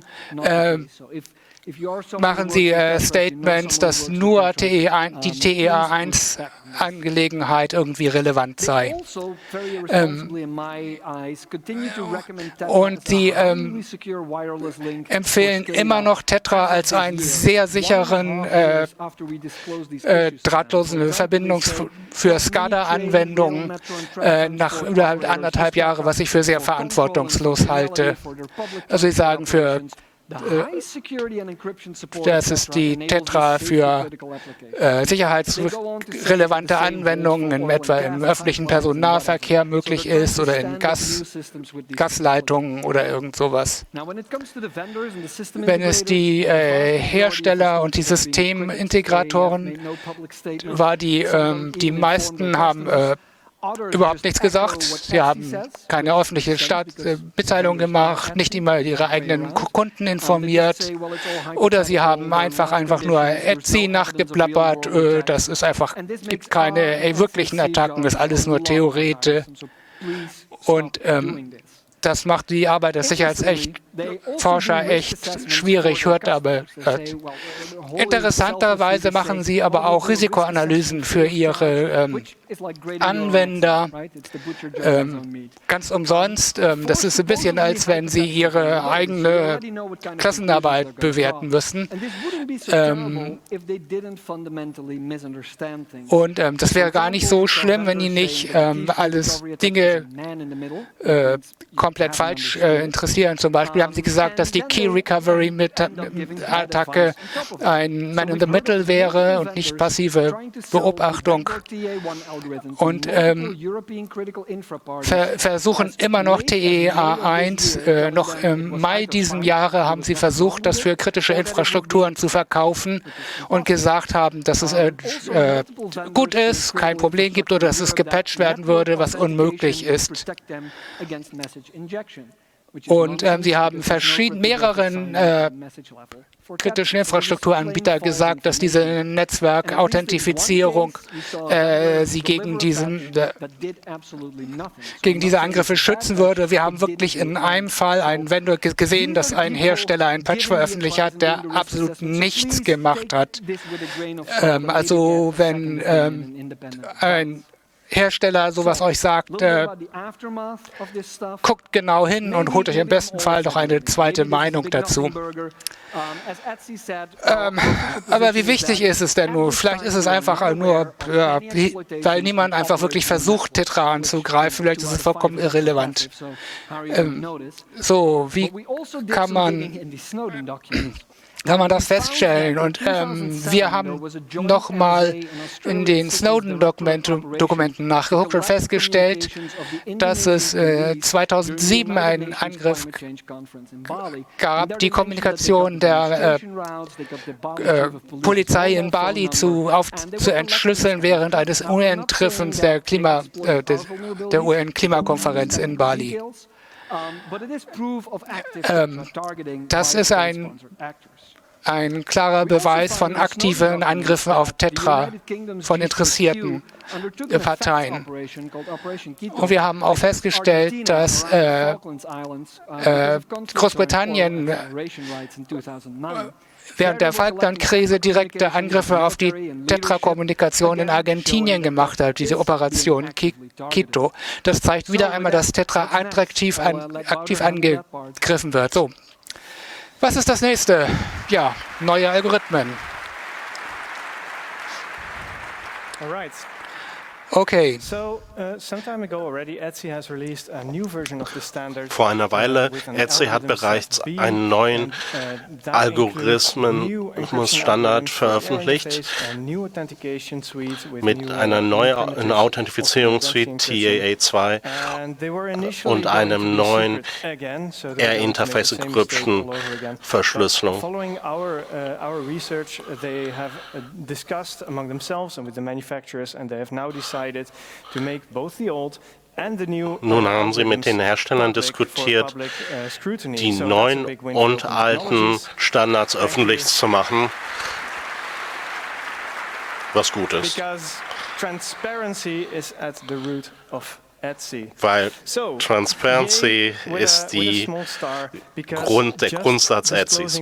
machen Sie Statements, dass nur die TEA1-Angelegenheit irgendwie relevant sei. Und Sie empfehlen immer noch Tetra als einen sehr sicheren drahtlosen Verbindung für SCADA-Anwendungen nach über 1,5 Jahren, was ich für sehr verantwortungslos halte. Also Sie sagen, das ist die Tetra für sicherheitsrelevante Anwendungen, etwa im öffentlichen Personennahverkehr möglich ist oder in Gasleitungen oder irgend sowas. Wenn es die Hersteller und die Systemintegratoren war, die meisten haben überhaupt nichts gesagt. Sie haben keine öffentliche Mitteilung gemacht, nicht immer ihre eigenen Kunden informiert. Oder sie haben einfach nur ETSI nachgeplappert. Das ist einfach, gibt keine wirklichen Attacken, das ist alles nur Theoretik. Und das macht die Arbeit der Sicherheitsforscher echt schwierig, hört aber. Interessanterweise machen sie aber auch Risikoanalysen für ihre Anwender ganz umsonst. Das ist ein bisschen, als wenn sie ihre eigene Klassenarbeit bewerten müssen. Und das wäre gar nicht so schlimm, wenn die nicht alles Dinge komplett falsch interessieren. Zum Beispiel haben sie gesagt, dass die Key Recovery Attacke ein Man in the Middle wäre und nicht passive Beobachtung. Und versuchen immer noch TEA1. Noch im Mai diesen Jahres haben sie versucht, das für kritische Infrastrukturen zu verkaufen und gesagt haben, dass es gut ist, kein Problem gibt oder dass es gepatcht werden würde, was unmöglich ist. Und sie haben mehreren kritischen Infrastrukturanbieter gesagt, dass diese Netzwerkauthentifizierung sie gegen diese Angriffe schützen würde. Wir haben wirklich in einem Fall einen Vendor gesehen, dass ein Hersteller einen Patch veröffentlicht hat, der absolut nichts gemacht hat. Also wenn ein Hersteller sowas euch sagt, guckt genau hin und holt euch im besten Fall noch eine zweite Meinung dazu. Aber wie wichtig ist es denn nun? Vielleicht ist es einfach nur, weil niemand einfach wirklich versucht, Tetra anzugreifen. Vielleicht ist es vollkommen irrelevant. Wie kann man das feststellen? Und wir haben nochmal in den Snowden-Dokumenten nachgeguckt und festgestellt, dass es 2007 einen Angriff gab, die Kommunikation der Polizei in Bali zu entschlüsseln während eines UN-Treffens der UN-Klimakonferenz in Bali. Das ist ein klarer Beweis von aktiven Angriffen auf Tetra von interessierten Parteien. Und wir haben auch festgestellt, dass Großbritannien während der Falklandkrise direkte Angriffe auf die Tetra-Kommunikation in Argentinien gemacht hat, diese Operation Quito. Das zeigt wieder einmal, dass Tetra aktiv angegriffen wird. So. Was ist das nächste? Ja, neue Algorithmen. Okay. Vor einer Weile, Etsy hat bereits einen neuen Algorithmusstandard veröffentlicht mit einer neuen Authentifizierungssuite TAA2 und einem neuen Air-Interface Encryption Verschlüsselung. Nun haben sie mit den Herstellern diskutiert, die neuen und alten Standards öffentlich zu machen, was gut ist. Weil Transparency ist der Grundsatz Etsys.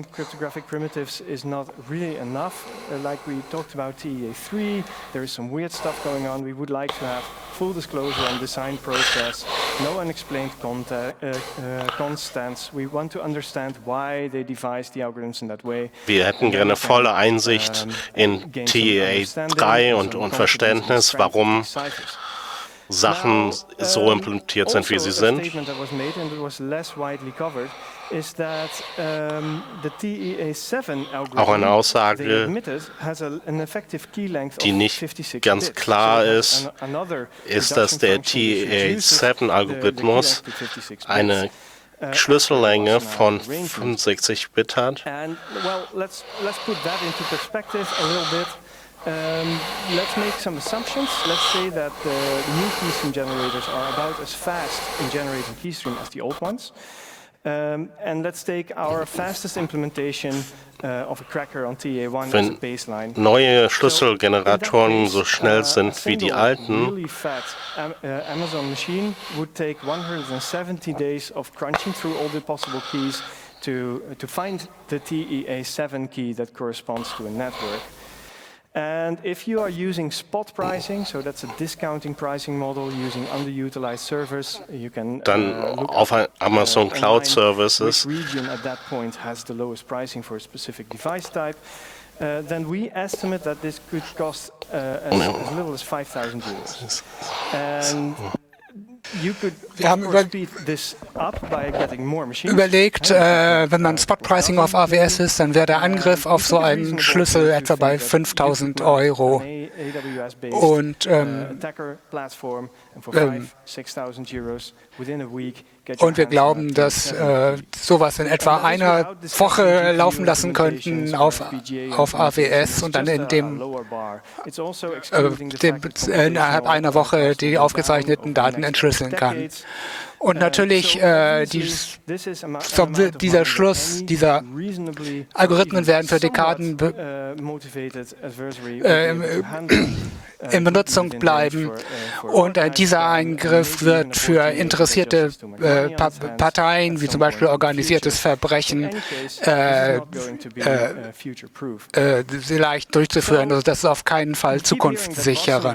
Full disclosure on design process, no unexplained constants. We want to understand why they devised the algorithms in that way. Wir hätten gerne volle Einsicht in TAA3 und Verständnis, warum Sachen so implementiert sind, wie sie sind. Auch eine Aussage, die nicht ganz klar ist, ist, dass der TAA7-Algorithmus eine Schlüssellänge von 65 Bit hat. Let's make some assumptions. Let's say that the new keystream generators are about as fast in generating keystream as the old ones. And let's take our fastest implementation of a cracker on TAA1 as a baseline. Wenn neue Schlüsselgeneratoren so schnell sind wie die alten, really fat Amazon machine would take 170 days of crunching through all the possible keys to find the TAA7 key that corresponds to a network. And if you are using spot pricing, so that's a discounting pricing model using underutilized servers, you can dann auf Amazon Cloud Services, which region at that point has the lowest pricing for a specific device type. Then we estimate that this could cost as little as 5,000 euros. And wir haben überlegt, wenn man Spot-Pricing auf AWS ist, dann wäre der Angriff auf so einen Schlüssel etwa bei 5.000 Euro. Und wir glauben, dass sowas in etwa einer Woche laufen lassen könnten auf AWS und dann innerhalb einer Woche die aufgezeichneten Daten entschlüsseln kann. Und natürlich dieser Algorithmen werden für Dekaden in Benutzung bleiben und dieser Eingriff wird für interessierte Parteien, wie zum Beispiel organisiertes Verbrechen, leicht durchzuführen. Also das ist auf keinen Fall zukunftssichern.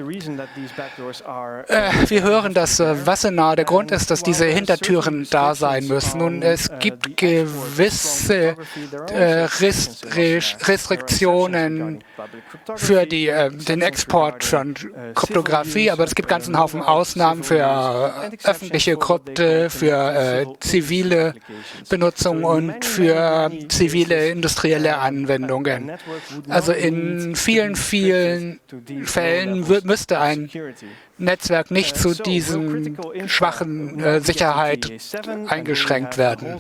Wir hören, dass Wassenaar der Grund ist, dass diese Hintertüren da sein müssen. Nun, es gibt gewisse Restriktionen für den Export von Kryptographie, aber es gibt ganz einen Haufen Ausnahmen für öffentliche Krypte, für zivile Benutzung und für zivile industrielle Anwendungen. Also in vielen Fällen müsste ein Netzwerk nicht zu diesem schwachen Sicherheit eingeschränkt werden.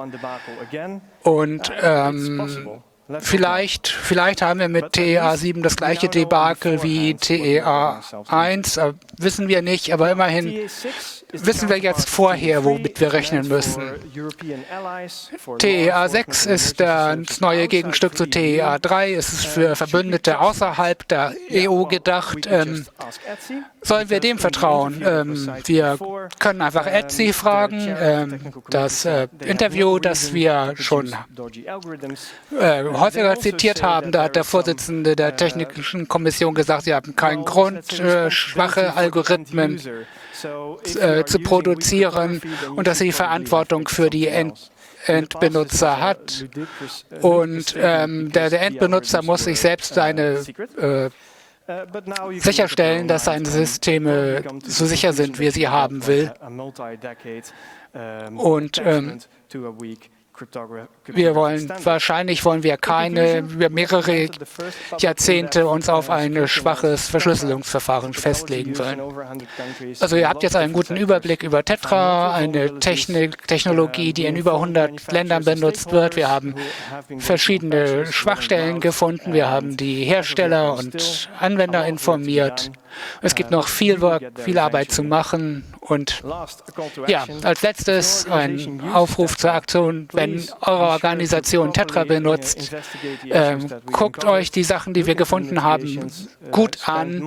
Und Vielleicht haben wir mit TAA7 das gleiche Debakel wie TAA1, wissen wir nicht, aber immerhin wissen wir jetzt vorher, womit wir rechnen müssen. TEA6 ist das neue Gegenstück zu TEA3. Es ist für Verbündete außerhalb der EU gedacht. Sollen wir dem vertrauen? Wir können einfach Etsy fragen. Das Interview, das wir schon häufiger zitiert haben, da hat der Vorsitzende der Technischen Kommission gesagt, sie haben keinen Grund, schwache Algorithmen zu produzieren und dass sie die Verantwortung für die Endbenutzer hat. Und der Endbenutzer muss sich selbst sicherstellen, dass seine Systeme so sicher sind, wie er sie haben will. Und wahrscheinlich wollen wir mehrere Jahrzehnte uns auf ein schwaches Verschlüsselungsverfahren festlegen wollen. Also ihr habt jetzt einen guten Überblick über Tetra, eine Technologie, die in über 100 Ländern benutzt wird. Wir haben verschiedene Schwachstellen gefunden. Wir haben die Hersteller und Anwender informiert. Es gibt noch viel Arbeit zu machen. Und ja, als letztes ein Aufruf zur Aktion, wenn eure Organisation Tetra benutzt, guckt euch die Sachen, die wir gefunden haben, gut an.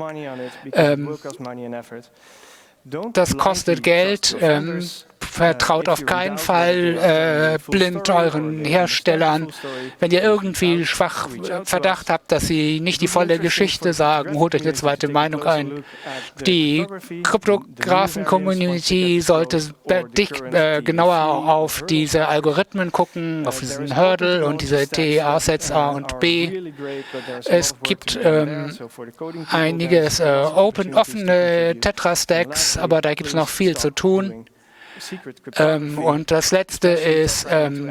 Das kostet Geld. Vertraut auf keinen Fall blind euren Herstellern. Wenn ihr irgendwie schwach Verdacht habt, dass sie nicht die volle Geschichte sagen, holt euch eine zweite Meinung ein. Die Kryptografen-Community sollte genauer auf diese Algorithmen gucken, auf diesen Hurdle und diese TEA-Sets A und B. Es gibt einiges offene Tetra-Stacks, aber da gibt es noch viel zu tun. Und das Letzte ist,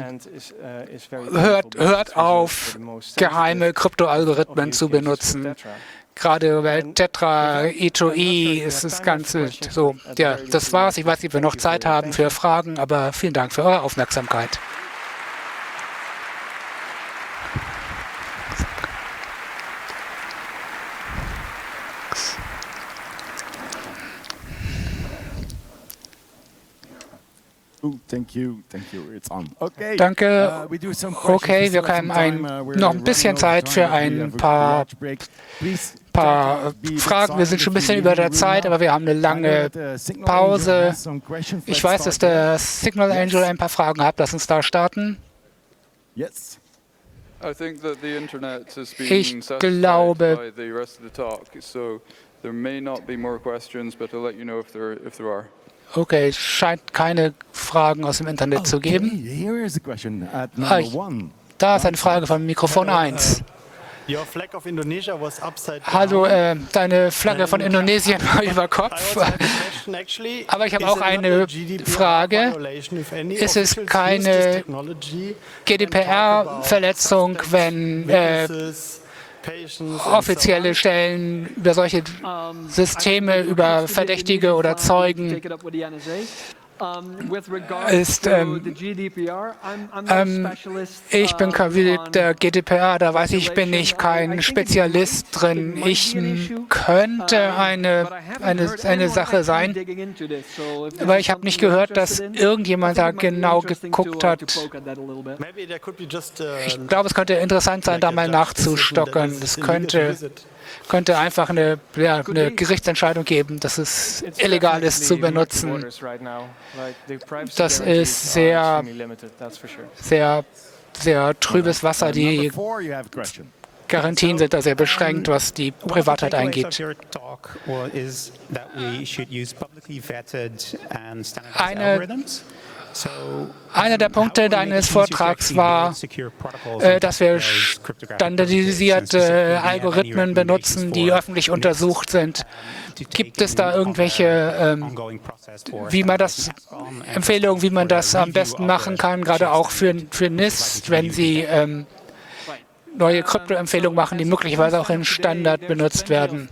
hört auf, geheime Kryptoalgorithmen zu benutzen. Gerade bei Tetra, E2E ist das Ganze so. Ja, das war's. Ich weiß nicht, ob wir noch Zeit haben für Fragen, aber vielen Dank für eure Aufmerksamkeit. Danke. Okay, wir haben noch ein bisschen Zeit für ein paar Fragen. Wir sind schon ein bisschen über der Zeit, aber wir haben eine lange Pause. Ich weiß, dass der Signal Angel ein paar Fragen hat. Lass uns da starten. Ich glaube, okay, es scheint keine Fragen aus dem Internet zu geben. Da ist eine Frage von Mikrofon 1. Hallo, deine Flagge von Indonesien war über Kopf. Aber ich habe auch eine Frage. Ist es keine GDPR-Verletzung, wenn offizielle Stellen über solche Systeme, über Verdächtige oder Zeugen ist, ich bin der GDPR, da weiß ich, bin ich kein Spezialist drin. Ich könnte eine Sache sein, aber ich habe nicht gehört, dass irgendjemand da genau geguckt hat. Ich glaube, es könnte interessant sein, da mal nachzustockern. Es könnte einfach eine Gerichtsentscheidung geben, dass es illegal ist zu benutzen. Das ist sehr trübes Wasser. Die Garantien sind da sehr beschränkt, was die Privatheit angeht. Einer der Punkte deines Vortrags war, dass wir standardisierte Algorithmen benutzen, die öffentlich untersucht sind. Gibt es da irgendwelche Empfehlungen, wie man das am besten machen kann, gerade auch für NIST, wenn Sie neue Krypto-Empfehlungen machen, die möglicherweise auch im Standard benutzt werden?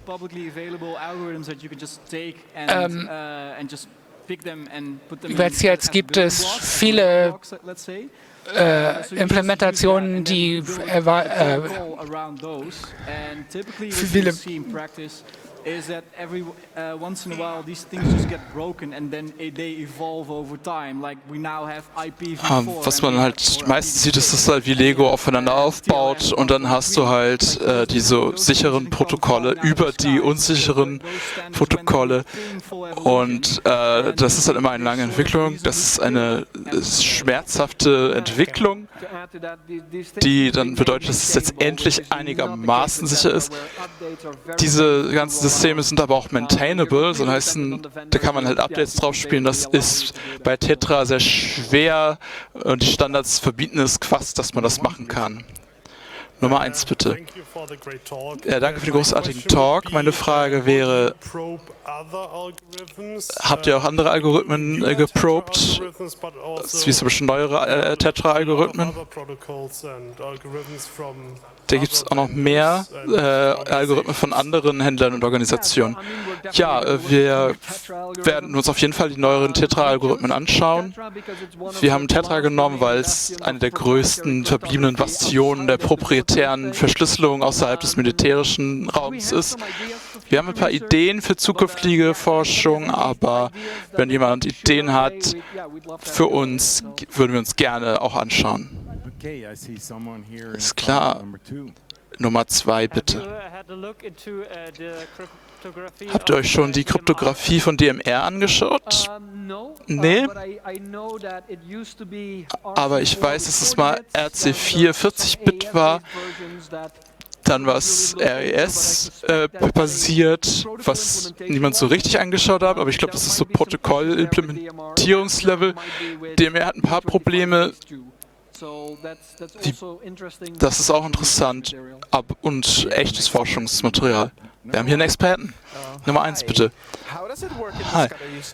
Jetzt gibt es viele Implementationen, die is that once in a while these things just get broken and then they evolve over time. Like we now have IPv4. Was man halt meistens sieht, ist, dass halt wie Lego aufeinander aufbaut und dann hast du halt diese sicheren Protokolle über die unsicheren Protokolle und das ist halt immer eine lange Entwicklung. Das ist eine schmerzhafte Entwicklung, die dann bedeutet, dass es jetzt endlich einigermaßen sicher ist. Diese ganzen Systeme sind aber auch maintainable, so heißen, da kann man halt Updates drauf spielen. Das ist bei Tetra sehr schwer und die Standards verbieten es fast, dass man das machen kann. Nummer 1 bitte. Ja, danke für den großartigen Talk. Meine Frage wäre, habt ihr auch andere Algorithmen geprobt, wie zum Beispiel neuere Tetra-Algorithmen? Da gibt es auch noch mehr Algorithmen von anderen Händlern und Organisationen. Ja, wir werden uns auf jeden Fall die neueren Tetra-Algorithmen anschauen. Wir haben Tetra genommen, weil es eine der größten verbliebenen Bastionen der proprietären Verschlüsselung außerhalb des militärischen Raums ist. Wir haben ein paar Ideen für zukünftige Forschung, aber wenn jemand Ideen hat für uns, würden wir uns gerne auch anschauen. Ist klar. Nummer 2 bitte. Habt ihr euch schon die Kryptographie von DMR angeschaut? Nee. Aber ich weiß, dass es mal RC4 40-Bit war. Dann war es RES basiert, was niemand so richtig angeschaut hat, aber ich glaube, das ist so Protokoll-Implementierungslevel. DMR hat ein paar Probleme. Das ist auch interessant und echtes Forschungsmaterial. Wir haben hier einen Experten. Nummer 1 bitte. Hi.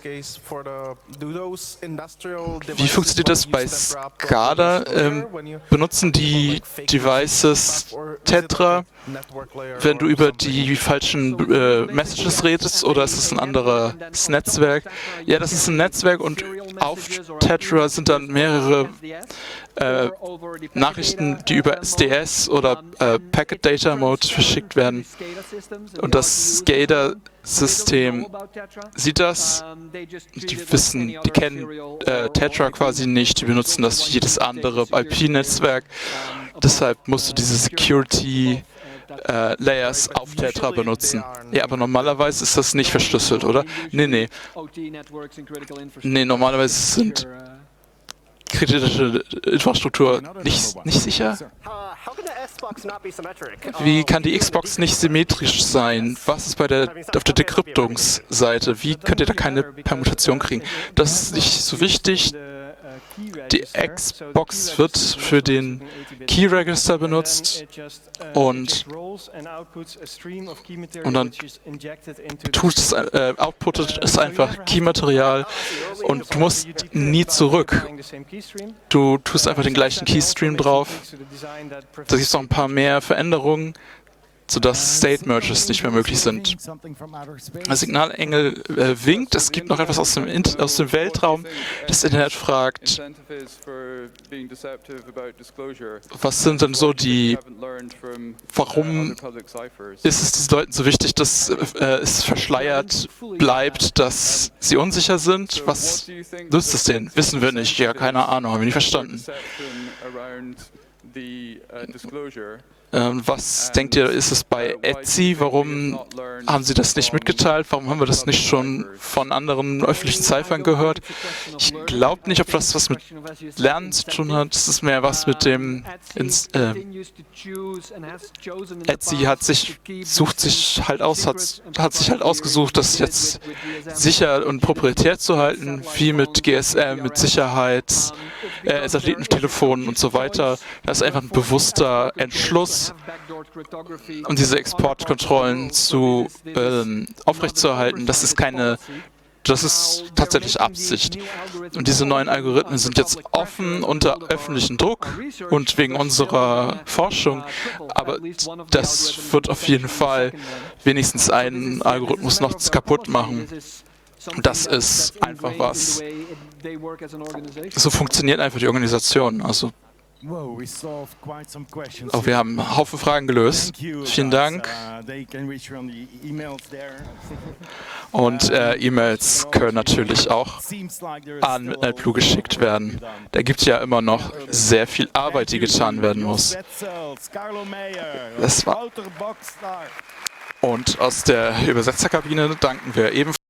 Wie funktioniert das bei SCADA? Benutzen die Devices Tetra, wenn du über die falschen Messages redest, oder ist es ein anderes Netzwerk? Ja, das ist ein Netzwerk und auf Tetra sind dann mehrere Nachrichten, die über SDS oder Packet Data Mode verschickt werden. Und das SCADA-System sieht das. Die kennen Tetra quasi nicht, die benutzen das wie jedes andere IP-Netzwerk. Deshalb musst du diese Security Layers auf Tetra benutzen. Ja, aber normalerweise ist das nicht verschlüsselt, oder? Nee. Nee, normalerweise sind kritische Infrastruktur nicht sicher? Wie kann die Xbox nicht symmetrisch sein? Was ist auf der Dekryptungsseite? Wie könnt ihr da keine Permutation kriegen? Das ist nicht so wichtig. Die Xbox wird für den Key Register benutzt und dann outputtet es einfach Key-Material und du musst nie zurück. Du tust einfach den gleichen Keystream drauf. Da gibt es noch ein paar mehr Veränderungen, sodass State Merges nicht mehr möglich sind. Der Signalengel winkt, es gibt noch etwas aus dem Weltraum. Das Internet fragt, was sind denn so warum ist es diesen Leuten so wichtig, dass es verschleiert bleibt, dass sie unsicher sind? Was nützt es denen? Wissen wir nicht. Ja, keine Ahnung, haben wir nicht verstanden. Was denkt ihr, ist es bei Etsy? Warum haben sie das nicht mitgeteilt? Warum haben wir das nicht schon von anderen öffentlichen Ciphern gehört? Ich glaube nicht, ob das was mit Lernen zu tun hat. Es ist mehr was mit dem... Etsy hat sich halt ausgesucht, das jetzt sicher und proprietär zu halten, wie mit GSM, mit Sicherheit, Satellitentelefonen und so weiter. Das ist einfach ein bewusster Entschluss, um diese Exportkontrollen aufrechtzuerhalten. Das ist tatsächlich Absicht. Und diese neuen Algorithmen sind jetzt offen unter öffentlichem Druck und wegen unserer Forschung, aber das wird auf jeden Fall wenigstens einen Algorithmus noch kaputt machen. Das ist einfach was. So funktioniert einfach die Organisation. Also Oh, wir haben einen Haufen Fragen gelöst. Vielen Dank. Und E-Mails können natürlich auch an NetBlue geschickt werden. Da gibt es ja immer noch sehr viel Arbeit, die getan werden muss. Das war und aus der Übersetzerkabine danken wir ebenfalls.